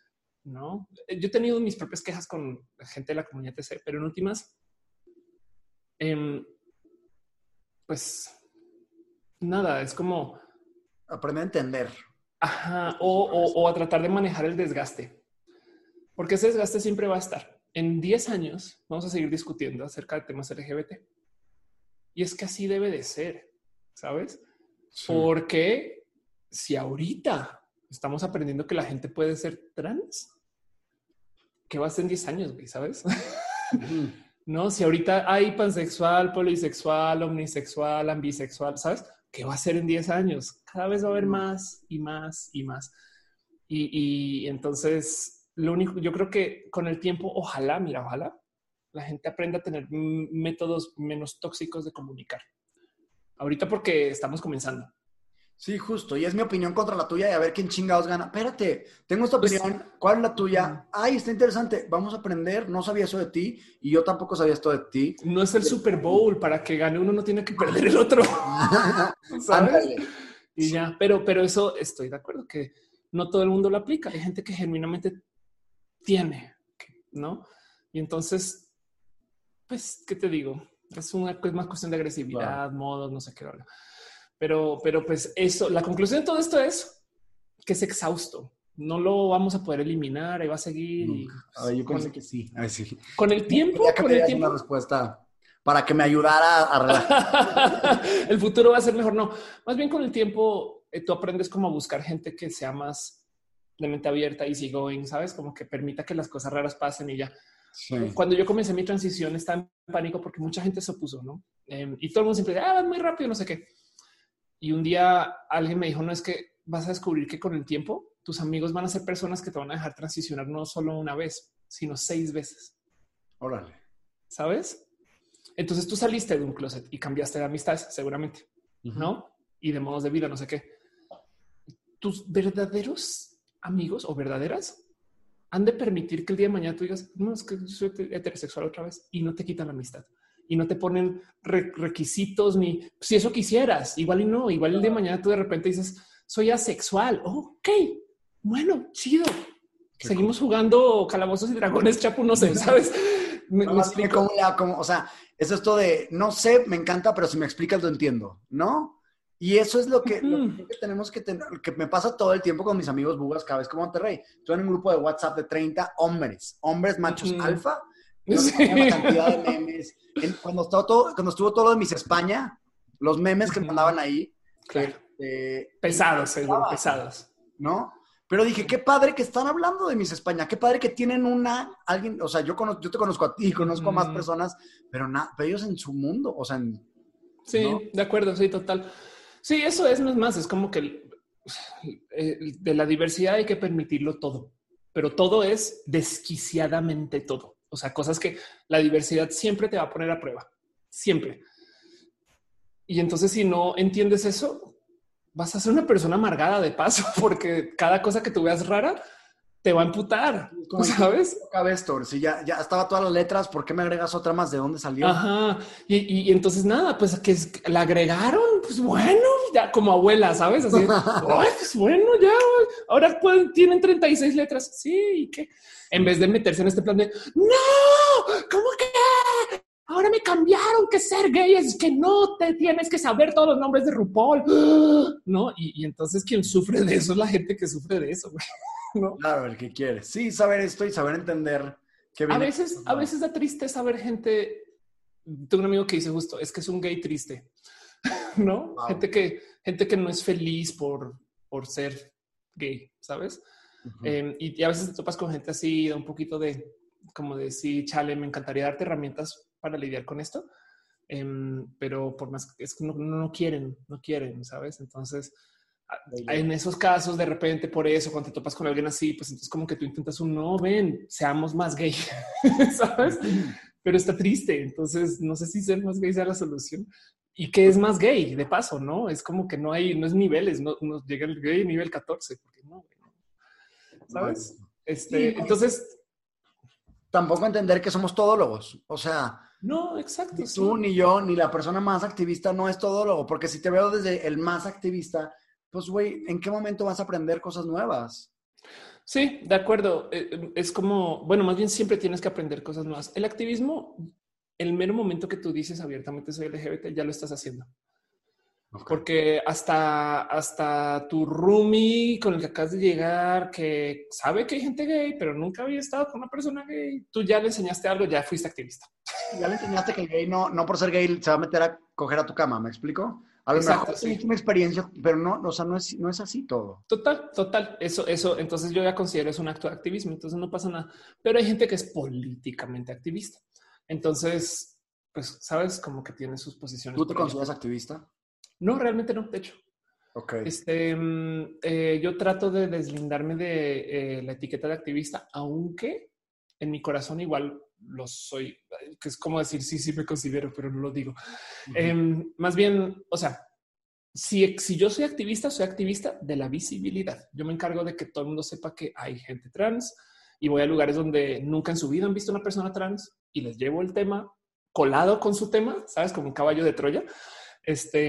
No, yo he tenido mis propias quejas con la gente de la comunidad T C, pero en últimas, eh, pues nada, es como aprender a entender. Ajá, o, o, o a tratar de manejar el desgaste, porque ese desgaste siempre va a estar. En diez años vamos a seguir discutiendo acerca de temas L G B T. Y es que así debe de ser, ¿sabes? Sí. Porque si ahorita estamos aprendiendo que la gente puede ser trans, ¿qué va a ser en diez años, güey? ¿Sabes? Uh-huh. No, si ahorita hay pansexual, polisexual, omnisexual, ambisexual, ¿sabes? ¿Qué va a ser en diez años? Cada vez va a haber más y más y más. Y, y entonces, lo único, yo creo que con el tiempo, ojalá, mira, ojalá la gente aprenda a tener métodos menos tóxicos de comunicar. Ahorita porque estamos comenzando. Sí, justo. Y es mi opinión contra la tuya y a ver quién chingados gana. Espérate, tengo esta opinión. Pues, ¿cuál es la tuya? Ay, está interesante. Vamos a aprender. No sabía eso de ti y yo tampoco sabía esto de ti. No es el Super Bowl. Para que gane uno no tiene que perder el otro. ¿Sabes? Y ya, pero, pero eso estoy de acuerdo que no todo el mundo lo aplica. Hay gente que genuinamente tiene, ¿no? Y entonces, pues, ¿qué te digo? Es una es más cuestión de agresividad, wow. modos, no sé qué. Pero, pero pues eso, la conclusión de todo esto es que es exhausto. No lo vamos a poder eliminar, ahí va a seguir. Y, ah, yo pensé que sí. Ay, sí. Con el tiempo, ya que con me el tiempo. Una respuesta para que me ayudara a relajar. El futuro va a ser mejor. No, más bien con el tiempo eh, tú aprendes como a buscar gente que sea más de mente abierta, easy going, ¿sabes? Como que permita que las cosas raras pasen y ya. Sí. Cuando yo comencé mi transición estaba en pánico porque mucha gente se opuso, ¿no? Eh, y todo el mundo siempre decía, ah, vas muy rápido, no sé qué. Y un día alguien me dijo, no, es que vas a descubrir que con el tiempo tus amigos van a ser personas que te van a dejar transicionar no solo una vez, sino seis veces. Órale. ¿Sabes? Entonces tú saliste de un closet y cambiaste de amistades, seguramente, uh-huh. ¿no? Y de modos de vida, no sé qué. Tus verdaderos amigos o verdaderas han de permitir que el día de mañana tú digas, no, es que yo soy heterosexual otra vez y no te quitan la amistad y no te ponen re- requisitos ni si eso quisieras, igual y no, igual el día de mañana tú de repente dices, soy asexual. Oh, ok, bueno, chido. Qué Seguimos cool. jugando Calabozos y Dragones, Chapu, no sé, ¿sabes? Me, no, me cómo, cómo, o sea, es esto de, no sé, me encanta, pero si me explicas lo entiendo, ¿no? Y eso es lo que, uh-huh. lo que tenemos que tener, que me pasa todo el tiempo con mis amigos bugas cada vez que Monterrey. Estoy en un grupo de WhatsApp de treinta hombres, hombres machos uh-huh. alfa, sí. Una cantidad de memes. En, cuando, estuvo todo, cuando estuvo todo lo de Miss España, los memes uh-huh. que mandaban ahí. Claro. Eh, pesados, seguro, pesados. ¿No? Pero dije, qué padre que están hablando de Miss España, qué padre que tienen una, alguien, o sea, yo, conozco, yo te conozco a ti, conozco uh-huh. a más personas, pero, na, pero ellos en su mundo, o sea, en, sí, ¿no? De acuerdo, sí, total. Sí, eso es, no es más, es como que el, el, de la diversidad hay que permitirlo todo, pero todo es desquiciadamente todo. O sea, cosas que la diversidad siempre te va a poner a prueba, siempre. Y entonces si no entiendes eso, vas a ser una persona amargada de paso, porque cada cosa que tú veas rara te va a emputar, como ¿sabes? Cabestor, si ya, ya estaba todas las letras, ¿por qué me agregas otra más? ¿De dónde salió? Ajá. Y, y, y entonces nada, pues que la agregaron, pues bueno, ya como abuela, ¿sabes? Así, ay, pues bueno, ya, ahora pueden, tienen treinta y seis letras. Sí, ¿y qué? En vez de meterse en este plan de, no, ¿cómo que? Ahora me cambiaron que ser gay es que no te tienes que saber todos los nombres de RuPaul, ¿no? Y, y entonces quien sufre de eso es la gente que sufre de eso, güey. ¿No? Claro, el que quiere. Sí, saber esto y saber entender que a veces, a veces da tristeza ver gente. Tengo un amigo que dice justo, es que es un gay triste, ¿no? Wow. Gente que, gente que no es feliz por, por ser gay, ¿sabes? Uh-huh. Eh, y, y a veces te topas con gente así, da un poquito de, como de, sí, chale, me encantaría darte herramientas para lidiar con esto, eh, pero por más, es que no, no quieren, no quieren, ¿sabes? Entonces, en esos casos, de repente, por eso, cuando te topas con alguien así, pues entonces como que tú intentas un no, ven, seamos más gay, ¿sabes? Pero está triste. Entonces, no sé si ser más gay sea la solución. ¿Y qué es más gay? De paso, ¿no? Es como que no hay, no es niveles, no, no llega el gay nivel catorce, porque no, ¿sabes? No. Este, sí, entonces... Tampoco entender que somos todólogos, o sea... No, exacto. Ni tú, sí. ni yo, ni la persona más activista no es todólogo, porque si te veo desde el más activista... Pues, güey, ¿en qué momento vas a aprender cosas nuevas? Sí, de acuerdo. Es como, bueno, más bien siempre tienes que aprender cosas nuevas. El activismo, el mero momento que tú dices abiertamente soy L G B T, ya lo estás haciendo. Okay. Porque hasta, hasta tu roomie con el que acabas de llegar, que sabe que hay gente gay, pero nunca había estado con una persona gay, tú ya le enseñaste algo, ya fuiste activista. Ya le enseñaste que el gay no, no por ser gay se va a meter a coger a tu cama, ¿me explico? A lo Exacto, mejor sí. Es una experiencia, pero no, o sea, no es, no es así todo. Total, total. Eso, eso, entonces yo ya considero es un acto de activismo, entonces no pasa nada. Pero hay gente que es políticamente activista. Entonces, pues, sabes, como que tiene sus posiciones. ¿Tú te consideras activista? No, realmente no, de hecho. Ok. Este, eh, yo trato de deslindarme de eh, la etiqueta de activista, aunque en mi corazón igual lo soy, que es como decir sí, sí me considero, pero no lo digo. Uh-huh. Eh, más bien, o sea, si, si yo soy activista, soy activista de la visibilidad. Yo me encargo de que todo el mundo sepa que hay gente trans y voy a lugares donde nunca en su vida han visto una persona trans y les llevo el tema colado con su tema, sabes, como un caballo de Troya. Este,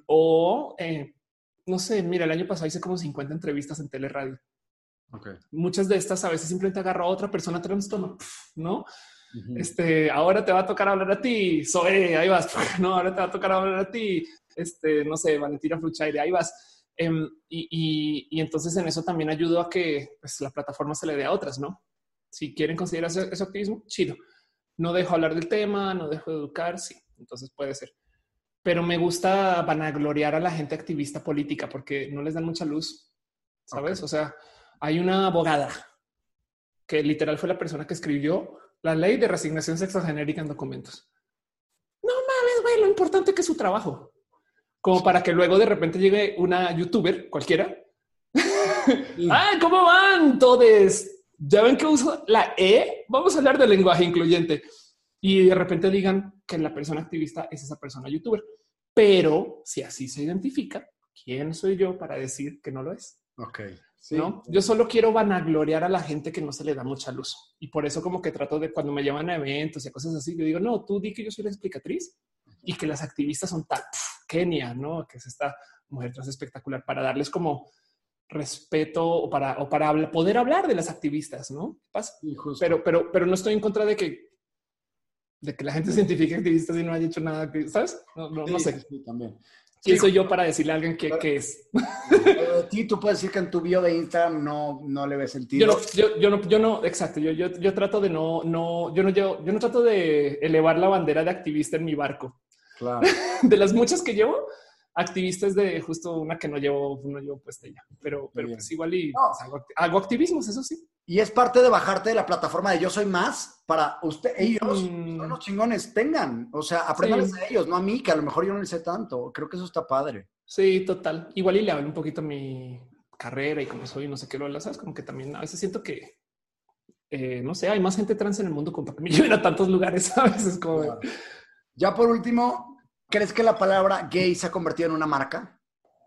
o eh, no sé, mira, el año pasado hice como cincuenta entrevistas en teleradio. Okay. Muchas de estas a veces simplemente agarro a otra persona trans, toma, ¿no? Uh-huh. Este, ahora te va a tocar hablar a ti, Zoe, ahí vas. No, ahora te va a tocar hablar a ti, este, no sé, Valentina Fluchaire, ahí vas. Um, y, y, y entonces en eso también ayudo a que pues, la plataforma se le dé a otras, ¿no? Si quieren considerar eso, eso activismo, chido. No dejo hablar del tema, no dejo de educar, sí, entonces puede ser. Pero me gusta vanagloriar a la gente activista política porque no les dan mucha luz, ¿sabes? Okay. O sea, hay una abogada que literal fue la persona que escribió la ley de resignación sexogenérica en documentos. No mames, güey, lo importante que es su trabajo. Como para que luego de repente llegue una youtuber cualquiera. Sí. Ay, ¿cómo van todos? Ya ven que uso la E. Vamos a hablar del lenguaje incluyente. Y de repente digan que la persona activista es esa persona youtuber. Pero si así se identifica, ¿quién soy yo para decir que no lo es? Ok. Sí. ¿No? Yo solo quiero vanagloriar a la gente que no se le da mucha luz. Y por eso como que trato de cuando me llaman a eventos y cosas así, yo digo, no, tú di que yo soy la explicatriz y que las activistas son tal, Kenia, ¿no? Que es esta mujer trans espectacular para darles como respeto o para, o para hablar, poder hablar de las activistas, ¿no? ¿Pasa? Sí, pero, pero, pero no estoy en contra de que de que la gente se identifique activistas y no haya hecho nada, que, ¿sabes? No, no, sí, no sé. Sí, sí, también. ¿Quién Sí, soy yo para decirle a alguien que, que es? De ti tú puedes decir que en tu bio de Instagram no, no le ves sentido. Yo no, yo, yo no, yo no, exacto. Yo, yo, yo trato de no, no, yo no, yo, yo no trato de elevar la bandera de activista en mi barco. Claro. De las muchas que llevo, activistas de justo una que no llevo, no llevo puesta ya. Pero, pero pues igual y no. pues, hago, hago activismos, eso sí. Y es parte de bajarte de la plataforma de Yo Soy Más para usted, ellos mm. son los chingones, tengan, o sea, aprendan Sí. a ellos, no a mí, que a lo mejor yo no le sé tanto. Creo que eso está padre. Sí, total. Igual y le hablo un poquito a mi carrera y como soy, no sé qué lo sabes, como que también a veces siento que eh, no sé, hay más gente trans en el mundo como para que me lleven a tantos lugares, ¿sabes? Es como... Claro. Ya por último, ¿crees que la palabra gay se ha convertido en una marca?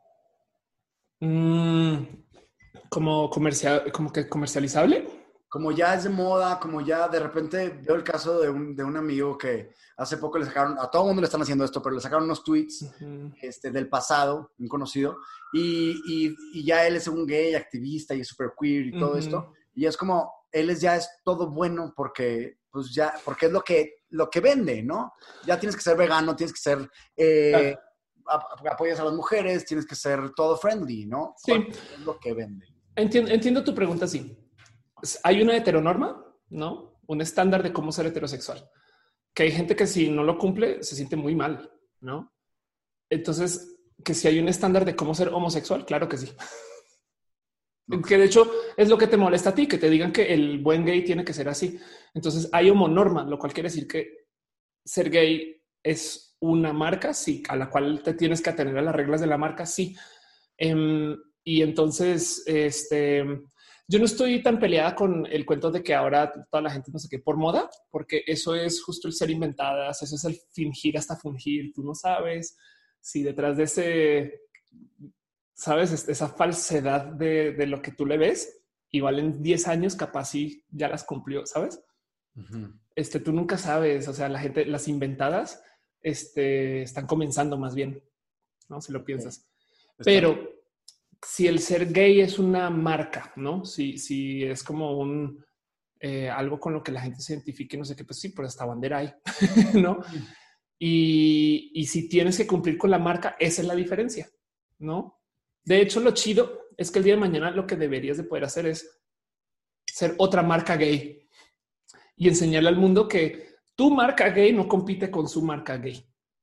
Mm, como comercial, como que comercializable. Como ya es de moda, como ya de repente veo el caso de un, de un amigo que hace poco le sacaron, a todo el mundo le están haciendo esto, pero le sacaron unos tweets uh-huh. este, del pasado, un conocido, y, y, y ya él es un gay activista y es súper queer y todo uh-huh. esto, y es como, él es, ya es todo bueno porque, pues ya, porque es lo que, lo que vende, ¿no? Ya tienes que ser vegano, tienes que ser, eh, claro. ap- apoyas a las mujeres, tienes que ser todo friendly, ¿no? Sí. Es lo que vende. Entiendo, entiendo tu pregunta, sí. Hay una heteronorma, ¿no? Un estándar de cómo ser heterosexual. Que hay gente que si no lo cumple se siente muy mal, ¿no? Entonces, que si hay un estándar de cómo ser homosexual, claro que sí. Okay. Que de hecho es lo que te molesta a ti, que te digan que el buen gay tiene que ser así. Entonces hay homonorma, lo cual quiere decir que ser gay es una marca, sí, a la cual te tienes que atener a las reglas de la marca, sí. Um, y entonces, este... yo no estoy tan peleada con el cuento de que ahora toda la gente no sé qué por moda, porque eso es justo el ser inventadas, eso es el fingir hasta fungir. Tú no sabes si detrás de ese, sabes, esa falsedad de, de lo que tú le ves, igual en diez años capaz sí ya las cumplió, ¿sabes? Uh-huh. Este, tú nunca sabes, o sea, la gente, las inventadas este, están comenzando más bien, ¿no? Si lo piensas. Okay. Pero si el ser gay es una marca, ¿no? Si, si es como un eh, algo con lo que la gente se identifique, no sé qué, pues sí, por esta bandera hay, ¿no? Y, y si tienes que cumplir con la marca, esa es la diferencia, ¿no? De hecho, lo chido es que el día de mañana lo que deberías de poder hacer es ser otra marca gay y enseñarle al mundo que tu marca gay no compite con su marca gay.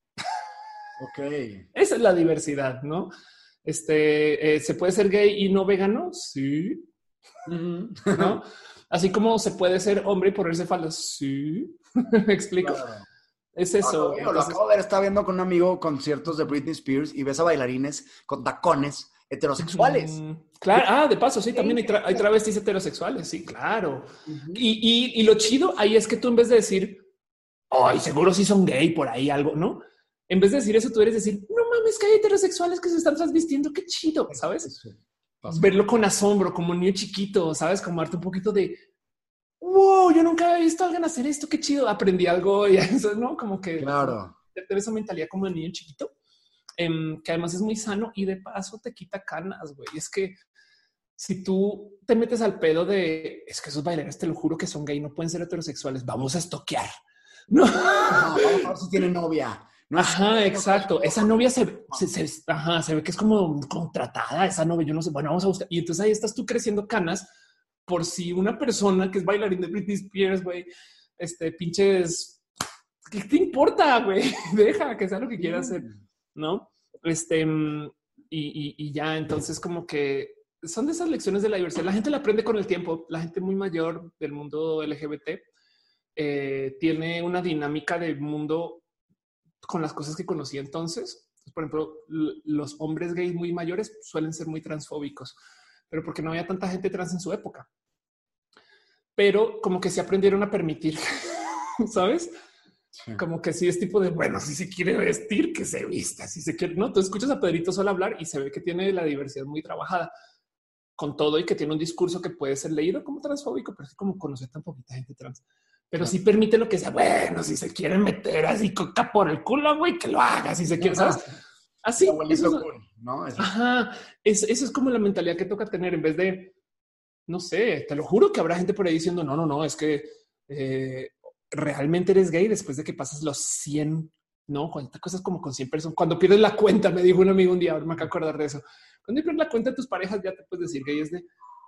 Ok. Esa es la diversidad, ¿no? Este, eh, ¿se puede ser gay y no vegano? Sí. Uh-huh. ¿No? Así como se puede ser hombre y ponerse faldas. Sí. ¿Me explico? Claro. Es eso. Lo, Entonces... lo acabo de ver, estaba viendo con un amigo conciertos de Britney Spears y ves a bailarines con tacones heterosexuales. Mm, claro. Ah, de paso, sí, también hay, tra- hay travestis heterosexuales. Sí, claro. Uh-huh. Y, y, y lo chido ahí es que tú en vez de decir, ay, seguro sí son gay por ahí algo, ¿no? En vez de decir eso, tú eres decir, no mames, que hay heterosexuales que se están transvistiendo. Qué chido, ¿sabes? Verlo con asombro, como un niño chiquito, ¿sabes? Como darte un poquito de, wow, yo nunca había visto a alguien hacer esto. Qué chido. Aprendí algo y eso, ¿no? Como que claro. Tener esa mentalidad como de niño chiquito, um, que además es muy sano y de paso te quita canas, güey. Es que si tú te metes al pedo de, es que esos bailarines, te lo juro que son gay, no pueden ser heterosexuales, vamos a estoquear. No, no vamos a ver si tiene novia. No ajá, sé, exacto. No esa novia se, se, se, ajá, se ve que es como contratada. Esa novia, yo no sé. Bueno, vamos a buscar. Y entonces ahí estás tú creciendo canas por si una persona que es bailarín de Britney Spears, güey, este pinches, ¿qué te importa, güey? Deja que sea lo que quiera hacer, ¿no? Este y, y, y ya entonces como que son de esas lecciones de la diversidad. La gente la aprende con el tiempo. La gente muy mayor del mundo L G B T eh, tiene una dinámica del mundo con las cosas que conocí entonces. Por ejemplo, los hombres gays muy mayores suelen ser muy transfóbicos, pero porque no había tanta gente trans en su época. Pero como que se aprendieron a permitir, ¿sabes? Sí. Como que sí es tipo de, bueno, si se quiere vestir, que se vista, si se quiere, no, tú escuchas a Pedrito Sola hablar y se ve que tiene la diversidad muy trabajada con todo y que tiene un discurso que puede ser leído como transfóbico, pero es como conocer tan poquita gente trans. Pero sí permite lo que sea, bueno, si se quieren meter así coca por el culo, güey, que lo haga, si se quiere, ¿sabes? Así, eso es, cool, ¿no? Eso. Ajá, es, eso es como la mentalidad que toca tener en vez de, no sé, te lo juro que habrá gente por ahí diciendo, no, no, no, es que eh, realmente eres gay después de que pasas los cien, ¿no? Cuando cosas como con cien personas, cuando pierdes la cuenta, me dijo un amigo un día, ahora me acabo de acordar de eso, cuando pierdes la cuenta de tus parejas ya te puedes decir gay, es de...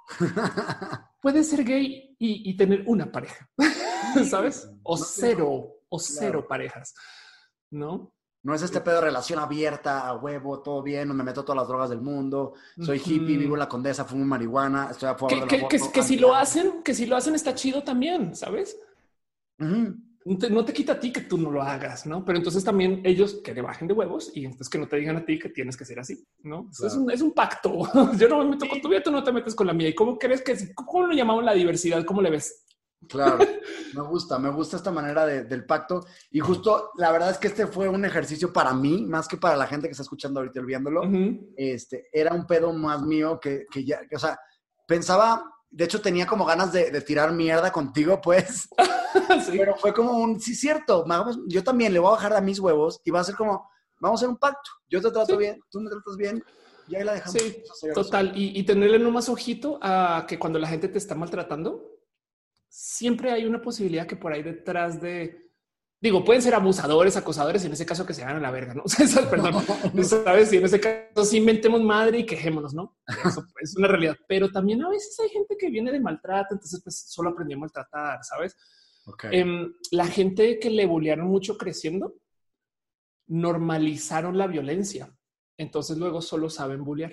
Puedes ser gay y, y tener una pareja, ¿sabes? O cero, o cero claro. parejas, ¿no? No es este pedo de relación abierta, a huevo, todo bien, no me meto todas las drogas del mundo, soy hippie, vivo en la Condesa, fumo marihuana, estoy a favor que, del que, aborto. Que, que si lo hacen, que si lo hacen está chido también, ¿sabes? Uh-huh. No te, no te quita a ti que tú no lo hagas, ¿no? Pero entonces también ellos que le bajen de huevos y entonces que no te digan a ti que tienes que ser así, ¿no? Claro. Es, un, es un pacto. Yo no me meto con tu vida, tú no te metes con la mía. ¿Y cómo crees que, cómo lo llamamos la diversidad? ¿Cómo le ves? Claro, me gusta, me gusta esta manera de, del pacto. Y justo, la verdad es que este fue un ejercicio para mí, más que para la gente que está escuchando ahorita y viéndolo. Uh-huh. Este, era un pedo más mío que, que ya, que, o sea, pensaba, de hecho tenía como ganas de, de tirar mierda contigo, pues. Sí. Pero fue como un, sí, cierto, yo también le voy a bajar a mis huevos y va a ser como, vamos a hacer un pacto. Yo te trato sí. bien, tú me tratas bien. Y ahí la dejamos. Sí, total. Y, y tenerle no más ojito a que cuando la gente te está maltratando, siempre hay una posibilidad que por ahí detrás de, digo, pueden ser abusadores, acosadores, y en ese caso que se hagan a la verga, ¿no? Perdón, ¿sabes? Y en ese caso sí inventemos madre y quejémonos, ¿no? Eso es una realidad. Pero también a veces hay gente que viene de maltrato, entonces pues solo aprendió a maltratar, ¿sabes? Okay. Eh, la gente que le bullearon mucho creciendo, normalizaron la violencia. Entonces luego solo saben bullear.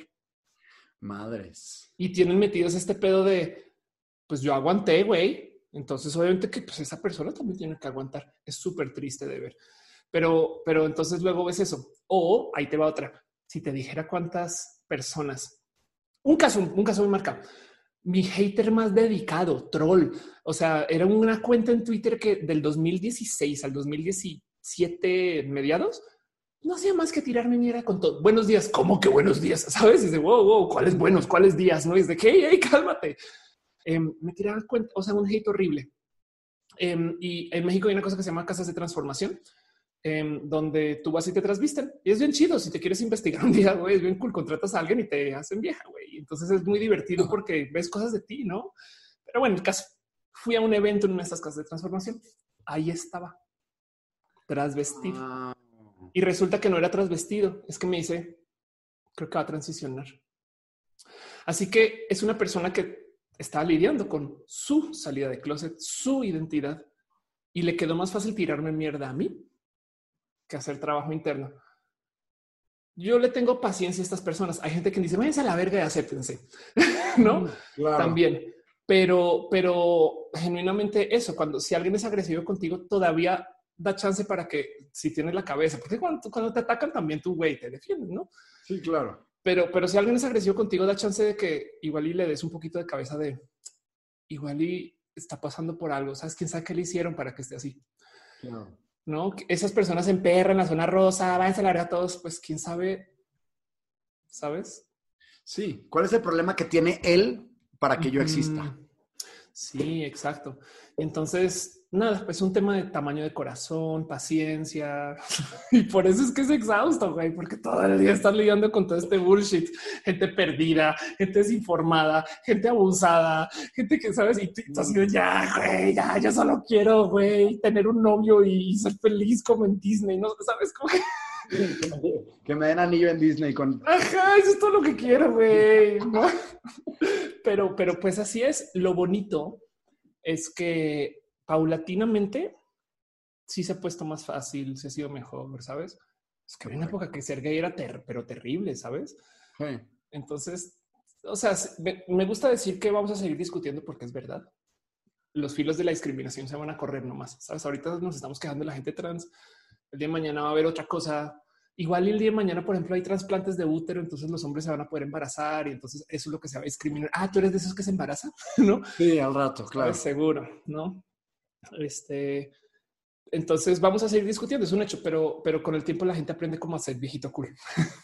Madres. Y tienen metidos este pedo de, pues yo aguanté, güey. Entonces, obviamente que pues, esa persona también tiene que aguantar. Es súper triste de ver. Pero, pero entonces luego ves eso. O ahí te va otra. Si te dijera cuántas personas, un caso, un caso muy marcado. Mi hater más dedicado, troll. O sea, era una cuenta en Twitter que del dos mil dieciséis al dos mil diecisiete mediados, no hacía más que tirarme mierda con todo. Buenos días. ¿Cómo que buenos días? ¿Sabes? Y de wow, wow, ¿cuáles buenos? ¿Cuáles días? No es de que, hey, hey, cálmate. Eh, me tiraba cuenta, o sea, un hate horrible. Eh, y en México hay una cosa que se llama casas de transformación, eh, donde tú vas y te trasvisten. Y es bien chido. Si te quieres investigar un día, güey, es bien cool. Contratas a alguien y te hacen vieja, güey. Entonces es muy divertido porque ves cosas de ti, ¿no? Pero bueno, en el caso, fui a un evento en una de estas casas de transformación. Ahí estaba, trasvestido. Ah. Y resulta que no era trasvestido. Es que me dice, creo que va a transicionar. Así que es una persona que estaba lidiando con su salida de closet, su identidad, y le quedó más fácil tirarme mierda a mí que hacer trabajo interno. Yo le tengo paciencia a estas personas. Hay gente que dice, váyanse a la verga y acéptense, ¿no? Claro. También. Pero, pero genuinamente eso, cuando si alguien es agresivo contigo, todavía da chance para que si tienes la cabeza, porque cuando, cuando te atacan también tú, güey, te defiendes, ¿no? Sí, claro. Pero, pero si alguien es agresivo contigo, da chance de que igual y le des un poquito de cabeza de igual y está pasando por algo. ¿Sabes? ¿Quién sabe qué le hicieron para que esté así? No. No, esas personas en P R, en la zona rosa, váyanse a la verga a todos. Pues quién sabe, ¿sabes? Sí. ¿Cuál es el problema que tiene él para que yo exista? Mm, sí, exacto. Entonces, nada, es un tema de tamaño de corazón, paciencia. Y por eso es que es exhausto, güey, porque todo el día estás lidiando con todo este bullshit. Gente perdida, gente desinformada, gente abusada, gente que sabes y tú así de ya, güey, ya, yo solo quiero, güey, tener un novio y ser feliz como en Disney, ¿no? ¿Sabes cómo que? Que me den anillo en Disney con... Ajá, eso es todo lo que quiero, güey, ¿no? Pero, pero pues así es. Lo bonito es que paulatinamente sí se ha puesto más fácil, se ha sido mejor, ¿sabes? Es que había una época que ser gay era ter pero terrible, ¿sabes? Sí. Entonces o sea, me, me gusta decir que vamos a seguir discutiendo porque es verdad. Los filos de la discriminación se van a correr nomás. Sabes, ahorita nos estamos quejando de la gente trans. El día de mañana va a haber otra cosa. Igual el día de mañana, por ejemplo, hay trasplantes de útero, entonces los hombres se van a poder embarazar y entonces eso es lo que se va a discriminar. Ah, tú eres de esos que se embarazan, ¿no? Sí, al rato, claro. ¿Sabes? Seguro, ¿no? Este, entonces vamos a seguir discutiendo, es un hecho, pero, pero con el tiempo la gente aprende cómo hacer viejito cool.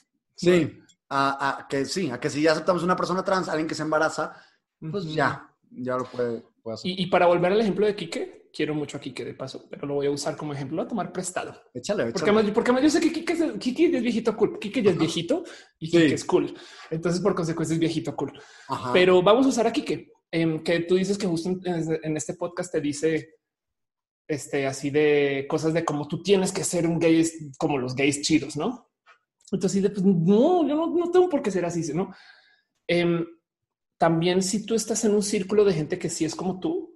Sí, a, a que sí, a que si ya aceptamos una persona trans, alguien que se embaraza, pues uh-huh. ya, ya lo puede, puede hacer. Y, y para volver al ejemplo de Quique, quiero mucho a Quique de paso, pero lo voy a usar como ejemplo a tomar prestado. Échale, échale. Porque además, porque además yo sé que Quique es, Quique es viejito cool, Quique ya es viejito y Quique sí. es cool. Entonces, por consecuencia, es viejito cool. Ajá. Pero vamos a usar a Quique, eh, que tú dices que justo en, en este podcast te dice este, así de cosas de cómo tú tienes que ser un gay como los gays chidos, ¿no? Entonces, pues, no, yo no, no tengo por qué ser así, ¿no? Eh, también si tú estás en un círculo de gente que sí es como tú,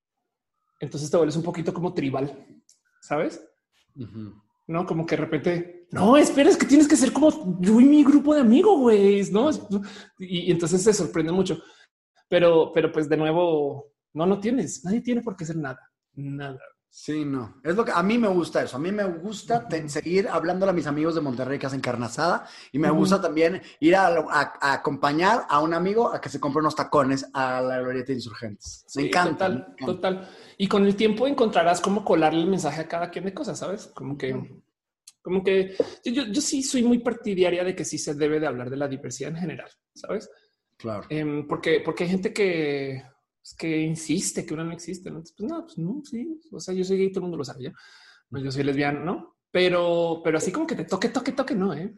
entonces te vuelves un poquito como tribal, ¿sabes? Uh-huh. No, como que de repente, no, espera, es que tienes que ser como yo y mi grupo de amigos, güey, ¿no? Y, y entonces se sorprende mucho. Pero, pero pues de nuevo, no, no tienes, nadie tiene por qué ser nada, nada. Sí, no. Es lo que a mí me gusta eso. A mí me gusta te, seguir hablándole a mis amigos de Monterrey que hacen carne asada y me uh-huh. gusta también ir a, a, a acompañar a un amigo a que se compre unos tacones a la Glorieta de Insurgentes. Me, sí, encanta, total, me encanta. Total. Y con el tiempo encontrarás cómo colarle el mensaje a cada quien de cosas, ¿sabes? Como que, uh-huh. como que yo, yo sí soy muy partidaria de que sí se debe de hablar de la diversidad en general, ¿sabes? Claro. Eh, porque, porque hay gente que... Es que insiste que uno no existe, ¿no? Entonces, pues no, pues no, sí. O sea, yo soy gay, todo el mundo lo sabe ya. No, yo soy lesbiana, ¿no? Pero, pero así como que te toque, toque, toque, no, ¿eh?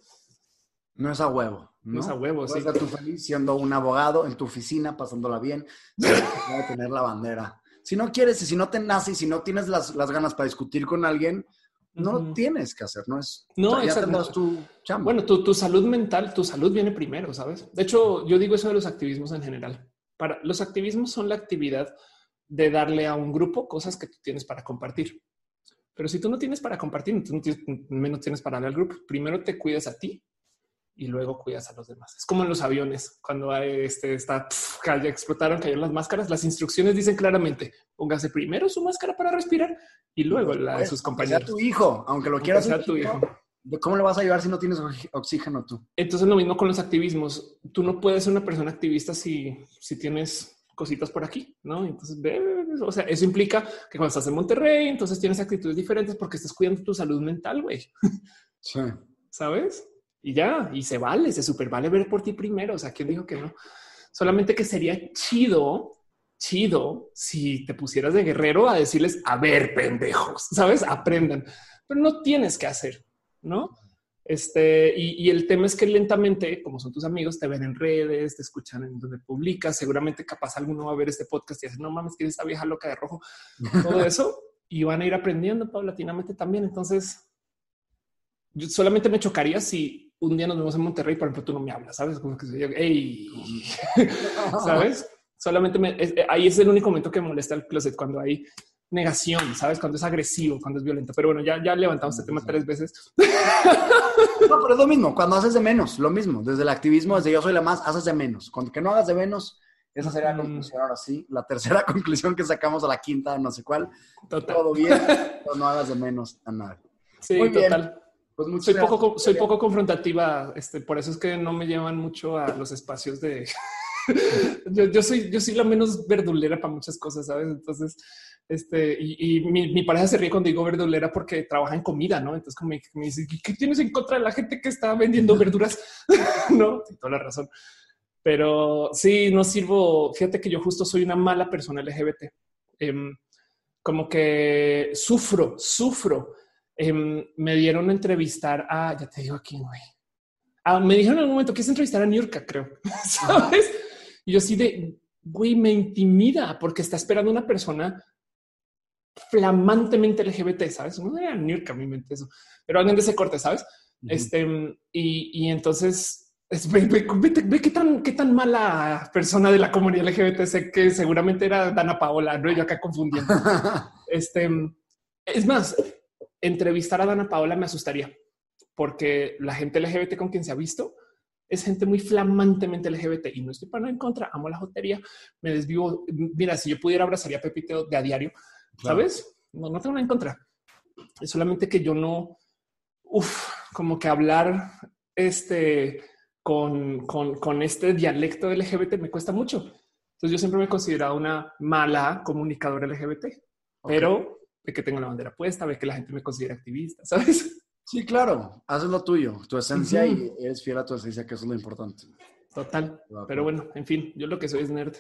No es a huevo. No, no es a huevo, Puedes sí. ser tú feliz siendo un abogado en tu oficina, pasándola bien, sin tener la bandera. Si no quieres y si no te nace y si no tienes las, las ganas para discutir con alguien, no uh-huh. lo tienes que hacer, ¿no? Es, no, o sea, ya tendrás tu chamba. Bueno, tu, tu salud mental, tu salud viene primero, ¿sabes? De hecho, yo digo eso de los activismos en general. Para los activismos son la actividad de darle a un grupo cosas que tú tienes para compartir. Pero si tú no tienes para compartir, tú no tienes, menos tienes para darle al grupo. Primero te cuidas a ti y luego cuidas a los demás. Es como en los aviones. Cuando hay este, está, pff, ya explotaron, cayeron las máscaras. Las instrucciones dicen claramente, póngase primero su máscara para respirar y luego la de sus compañeros. Aunque sea tu hijo, aunque lo quieras sea tu hijo. ¿Cómo le vas a ayudar si no tienes oxígeno tú? Entonces lo mismo con los activismos. Tú no puedes ser una persona activista si, si tienes cositas por aquí, ¿no? Entonces, o sea, eso implica que cuando estás en Monterrey, entonces tienes actitudes diferentes porque estás cuidando tu salud mental, güey. Sí. ¿Sabes? Y ya, y se vale, se super vale ver por ti primero. O sea, ¿quién dijo que no? Solamente que sería chido, chido, si te pusieras de guerrero a decirles, a ver, pendejos, ¿sabes? Aprendan. Pero no tienes que hacer. ¿No? Este, y, y el tema es que lentamente, como son tus amigos, te ven en redes, te escuchan en donde publicas, seguramente capaz alguno va a ver este podcast y decir, no mames, que es esta vieja loca de rojo, todo eso, y van a ir aprendiendo paulatinamente también. Entonces, yo solamente me chocaría si un día nos vemos en Monterrey, por ejemplo, tú no me hablas, ¿sabes? Como que yo, hey, ¿sabes? Solamente me, es, ahí es el único momento que me molesta el closet, cuando hay negación, ¿sabes? Cuando es agresivo, cuando es violento. Pero bueno, ya, ya levantamos este tema sí. tres veces. No, pero es lo mismo. Cuando haces de menos, lo mismo. Desde el activismo, desde yo soy la más, haces de menos. Cuando que no hagas de menos, esa sería la conclusión. Ahora sí, la tercera conclusión que sacamos a la quinta, no sé cuál. Total. Todo bien, pero no hagas de menos a nadie. Sí, Muy total. Bien. Pues soy, poco, soy poco confrontativa. Este, por eso es que no me llevan mucho a los espacios de... yo, yo, soy, yo soy la menos verdulera para muchas cosas, ¿sabes? Entonces... Este, y, y mi, mi pareja se ríe cuando digo verdulera porque trabaja en comida, ¿no? Entonces como me, me dice, ¿qué tienes en contra de la gente que está vendiendo verduras? No, tiene toda la razón. Pero sí, no sirvo. Fíjate que yo justo soy una mala persona L G B T. Eh, como que sufro, sufro. Eh, me dieron a entrevistar a, ya te digo aquí, güey. Ah, me dijeron en un momento que es entrevistar a Niurka, creo. ¿Sabes? Y yo sí de, güey, me intimida porque está esperando una persona flamantemente L G B T, ¿sabes? No era Niurka, mi mente eso, pero alguien de ese corte, ¿sabes? Uh-huh. Este, y, y entonces es, ve, ve, ve, ve qué tan, qué tan mala persona de la comunidad L G B T sé que seguramente era Dana Paola, no, yo acá confundiendo. Este, es más, entrevistar a Dana Paola me asustaría porque la gente L G B T con quien se ha visto es gente muy flamantemente L G B T y no estoy para nada en contra. Amo la jotería, me desvivo. Mira, si yo pudiera abrazaría a Pepito de a diario, Claro. ¿sabes? No, no tengo nada en contra. Es solamente que yo no, uf, como que hablar este con, con, con este dialecto L G B T me cuesta mucho. Entonces yo siempre me he considerado una mala comunicadora L G B T, okay. Pero de que tengo la bandera puesta, ve que la gente me considera activista, ¿sabes? Sí, claro, haces lo tuyo, tu esencia, uh-huh. Y eres fiel a tu esencia, que eso es lo importante. Total, pero bueno, en fin, yo lo que soy es nerd.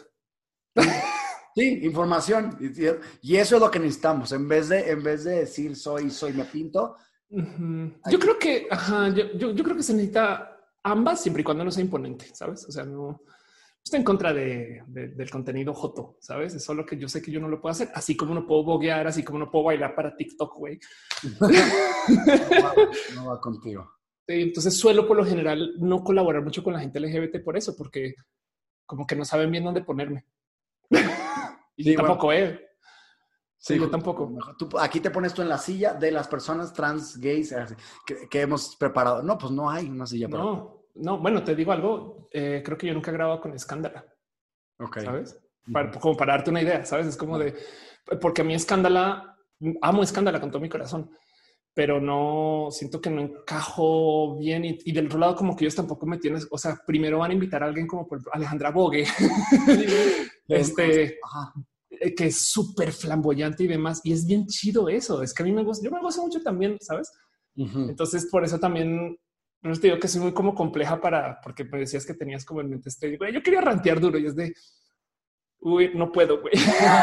Sí, información, y eso es lo que necesitamos, en vez de, en vez de decir soy, soy, me pinto. Uh-huh. Yo creo que, ajá, yo, yo, yo creo que se necesita ambas siempre y cuando no sea imponente, ¿sabes? O sea, no estoy en contra de, de, del contenido joto, ¿sabes? Es solo que yo sé que yo no lo puedo hacer, así como no puedo boguear, así como no puedo bailar para TikTok, güey. No, va, no va contigo. Sí, entonces suelo por lo general no colaborar mucho con la gente L G B T por eso, porque como que no saben bien dónde ponerme. Y sí, yo tampoco, bueno. eh. Sí, sí, yo tampoco. Tú, aquí te pones tú en la silla de las personas trans, gays, que, que hemos preparado. No, pues no hay una silla para... No, no, bueno, te digo algo. Eh, creo que yo nunca he grabado con Escándala. Ok. ¿Sabes? Para, como para darte una idea, ¿sabes? Es como de... Porque a mí Escándala... Amo Escándala con todo mi corazón. Pero no... Siento que no encajo bien. Y, y del otro lado como que ellos tampoco me tienen... O sea, primero van a invitar a alguien como por Alejandra Bogue. este... Ajá. Que es súper flamboyante y demás. Y es bien chido eso. Es que a mí me gusta, yo me gozo mucho también, ¿sabes? Uh-huh. Entonces, por eso también no te digo que soy muy como compleja para, porque me decías que tenías como en mente este, güey, yo quería rantear duro y es de, uy, no puedo, güey.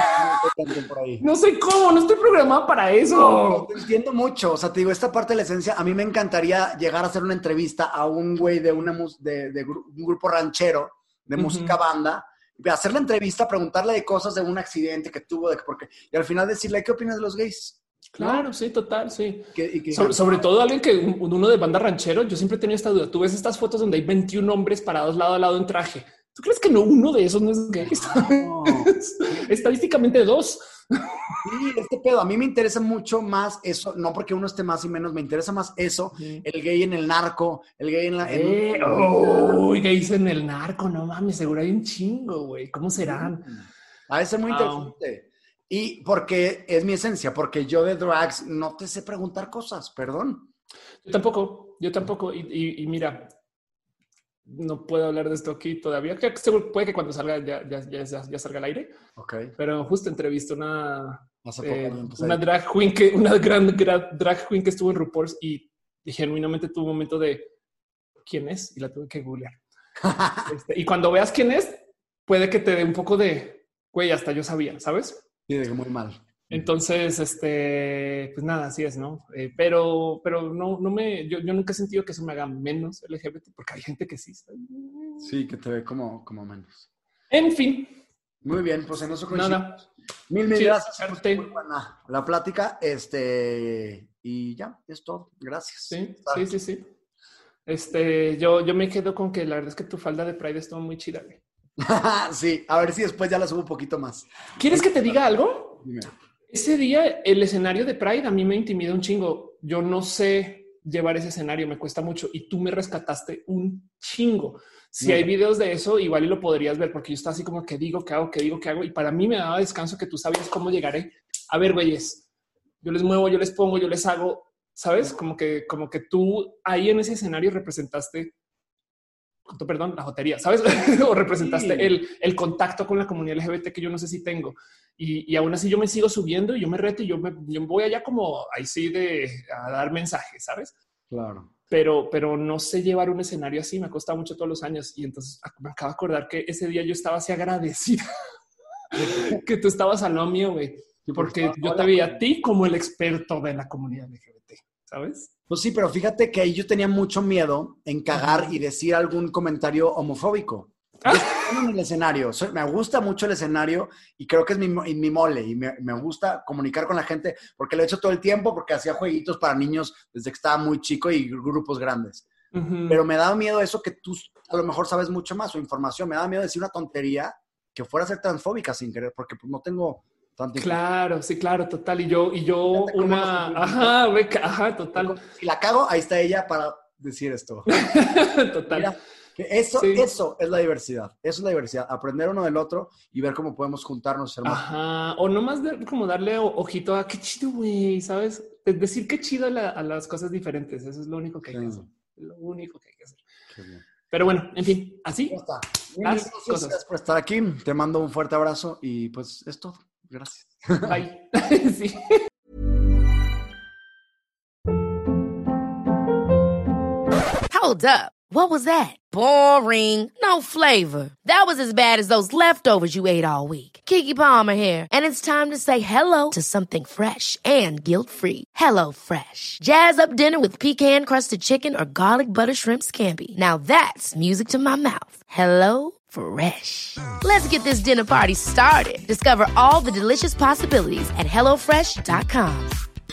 No sé cómo, no estoy programada para eso. No, te entiendo mucho. O sea, te digo, esta parte de la esencia, a mí me encantaría llegar a hacer una entrevista a un güey de, una, de, de un grupo ranchero de uh-huh. música banda, hacer la entrevista, preguntarle de cosas de un accidente que tuvo, de porque, y al final decirle, ¿qué opinas de los gays? Claro, ¿no? Sí, total, sí. Que, y que, sobre, sobre todo alguien que uno de banda ranchero, yo siempre he tenido esta duda. Tú ves estas fotos donde hay veintiún hombres parados lado a lado en traje. ¿Tú crees que no uno de esos no es gay? No. Estadísticamente dos. Sí, este pedo, a mí me interesa mucho más eso, no porque uno esté más y menos, me interesa más eso, sí. El gay en el narco, el gay en la... Eh, en... Oh, gays en el narco, no mames, seguro hay un chingo, güey, ¿cómo serán? A veces es muy interesante. Oh. Y porque es mi esencia, porque yo de drags no te sé preguntar cosas, perdón. Yo tampoco, yo tampoco, y, y, y mira... No puedo hablar de esto aquí todavía. Creo que puede que cuando salga ya, ya, ya, ya salga al aire. Okay. Pero justo entrevisté una, eh, una drag queen que una gran, gran drag queen que estuvo en RuPaul's y, y genuinamente tuvo un momento de ¿quién es? Y la tuve que googlear. este, y cuando veas quién es, puede que te dé un poco de güey, hasta yo sabía, ¿sabes? Sí, de muy mal. Entonces, este, pues nada, así es, ¿no? Eh, pero, pero no, no me, yo, yo nunca he sentido que eso me haga menos L G B T, porque hay gente que sí. Sí, que te ve como, como menos. En fin. Muy bien, pues en eso coincidimos. Nada. Mil, mil sí, gracias. Pues, muy buena la plática, este, y ya, es todo. Gracias. Sí, sí, sí, sí. Este, yo, yo me quedo con que la verdad es que tu falda de Pride estuvo muy chida, güey. Sí, a ver si después ya la subo un poquito más. ¿Quieres que te diga algo? Dime. Ese día el escenario de Pride a mí me intimida un chingo. Yo no sé llevar ese escenario, me cuesta mucho y tú me rescataste un chingo. Si Mira. Hay videos de eso, igual y lo podrías ver porque yo estaba así como que digo, qué hago, qué digo, qué hago. Y para mí me daba descanso que tú sabías cómo llegaré. A ver, güeyes, yo les muevo, yo les pongo, yo les hago, ¿sabes? Como que, como que tú ahí en ese escenario representaste, perdón, la jotería, ¿sabes? O representaste sí. el, el contacto con la comunidad L G B T que yo no sé si tengo. Y, y aún así yo me sigo subiendo y yo me reto y yo me, yo voy allá como ahí sí de a dar mensajes, ¿sabes? Claro. Pero, pero no sé llevar un escenario así, me ha costado mucho todos los años. Y entonces me acabo de acordar que ese día yo estaba así agradecida que tú estabas al lado mío, güey. Sí, porque por yo te veía a ti como el experto de la comunidad L G B T, ¿sabes? Pues sí, pero fíjate que ahí yo tenía mucho miedo en cagar uh-huh. y decir algún comentario homofóbico. Yo estoy en el escenario, soy, me gusta mucho el escenario y creo que es mi, mi mole y me, me gusta comunicar con la gente porque lo he hecho todo el tiempo porque hacía jueguitos para niños desde que estaba muy chico y grupos grandes. Uh-huh. Pero me daba miedo eso que tú a lo mejor sabes mucho más o información. Me daba miedo decir una tontería que fuera a ser transfóbica sin querer porque pues no tengo tanta Claro, sí, claro, total. Y yo, y yo una... Ajá, güey, ajá, total. Si la cago, ahí está ella para decir esto. Total. Mira, Que eso, Sí. eso es la diversidad. Eso es la diversidad. Aprender uno del otro y ver cómo podemos juntarnos. Ser más... Ajá. O nomás de, como darle o- ojito a qué chido, güey, ¿sabes? Es decir, qué chido a, la- a las cosas diferentes. Eso es lo único que hay que Sí. hacer. Lo único que hay que hacer. Qué bien. Pero bueno, en fin, así. Ya está. Mil Las gracias, cosas. gracias por estar aquí. Te mando un fuerte abrazo y pues es todo. Gracias. Bye. Sí. Hold up. What was that? Boring. No flavor. That was as bad as those leftovers you ate all week. Keke Palmer here, and it's time to say hello to something fresh and guilt-free. Hello Fresh. Jazz up dinner with pecan-crusted chicken or garlic butter shrimp scampi. Now that's music to my mouth. Hello Fresh. Let's get this dinner party started. Discover all the delicious possibilities at hello fresh dot com.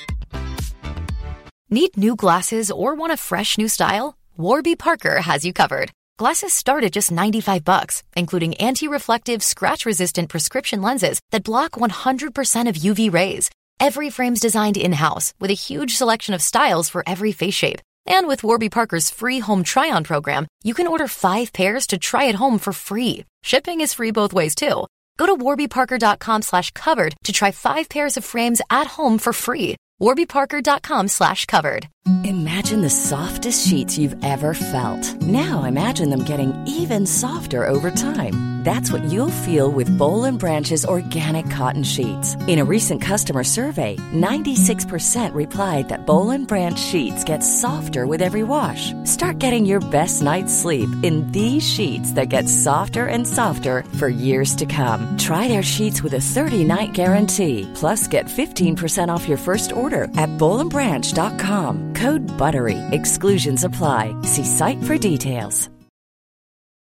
Need new glasses or want a fresh new style? Warby Parker has you covered. Glasses start at just ninety-five bucks, including anti-reflective, scratch-resistant prescription lenses that block one hundred percent of U V rays. Every frame's designed in-house with a huge selection of styles for every face shape. And with Warby Parker's free home try-on program, you can order five pairs to try at home for free. Shipping is free both ways, too. Go to warbyparker.com slash covered to try five pairs of frames at home for free. warbyparker.com slash covered. Imagine the softest sheets you've ever felt. Now imagine them getting even softer over time. That's what you'll feel with Boll and Branch's organic cotton sheets. In a recent customer survey, ninety-six percent replied that Boll and Branch sheets get softer with every wash. Start getting your best night's sleep in these sheets that get softer and softer for years to come. Try their sheets with a thirty-night guarantee. Plus, get fifteen percent off your first order at boll and branch dot com. Code BUTTERY. Exclusions apply. See site for details.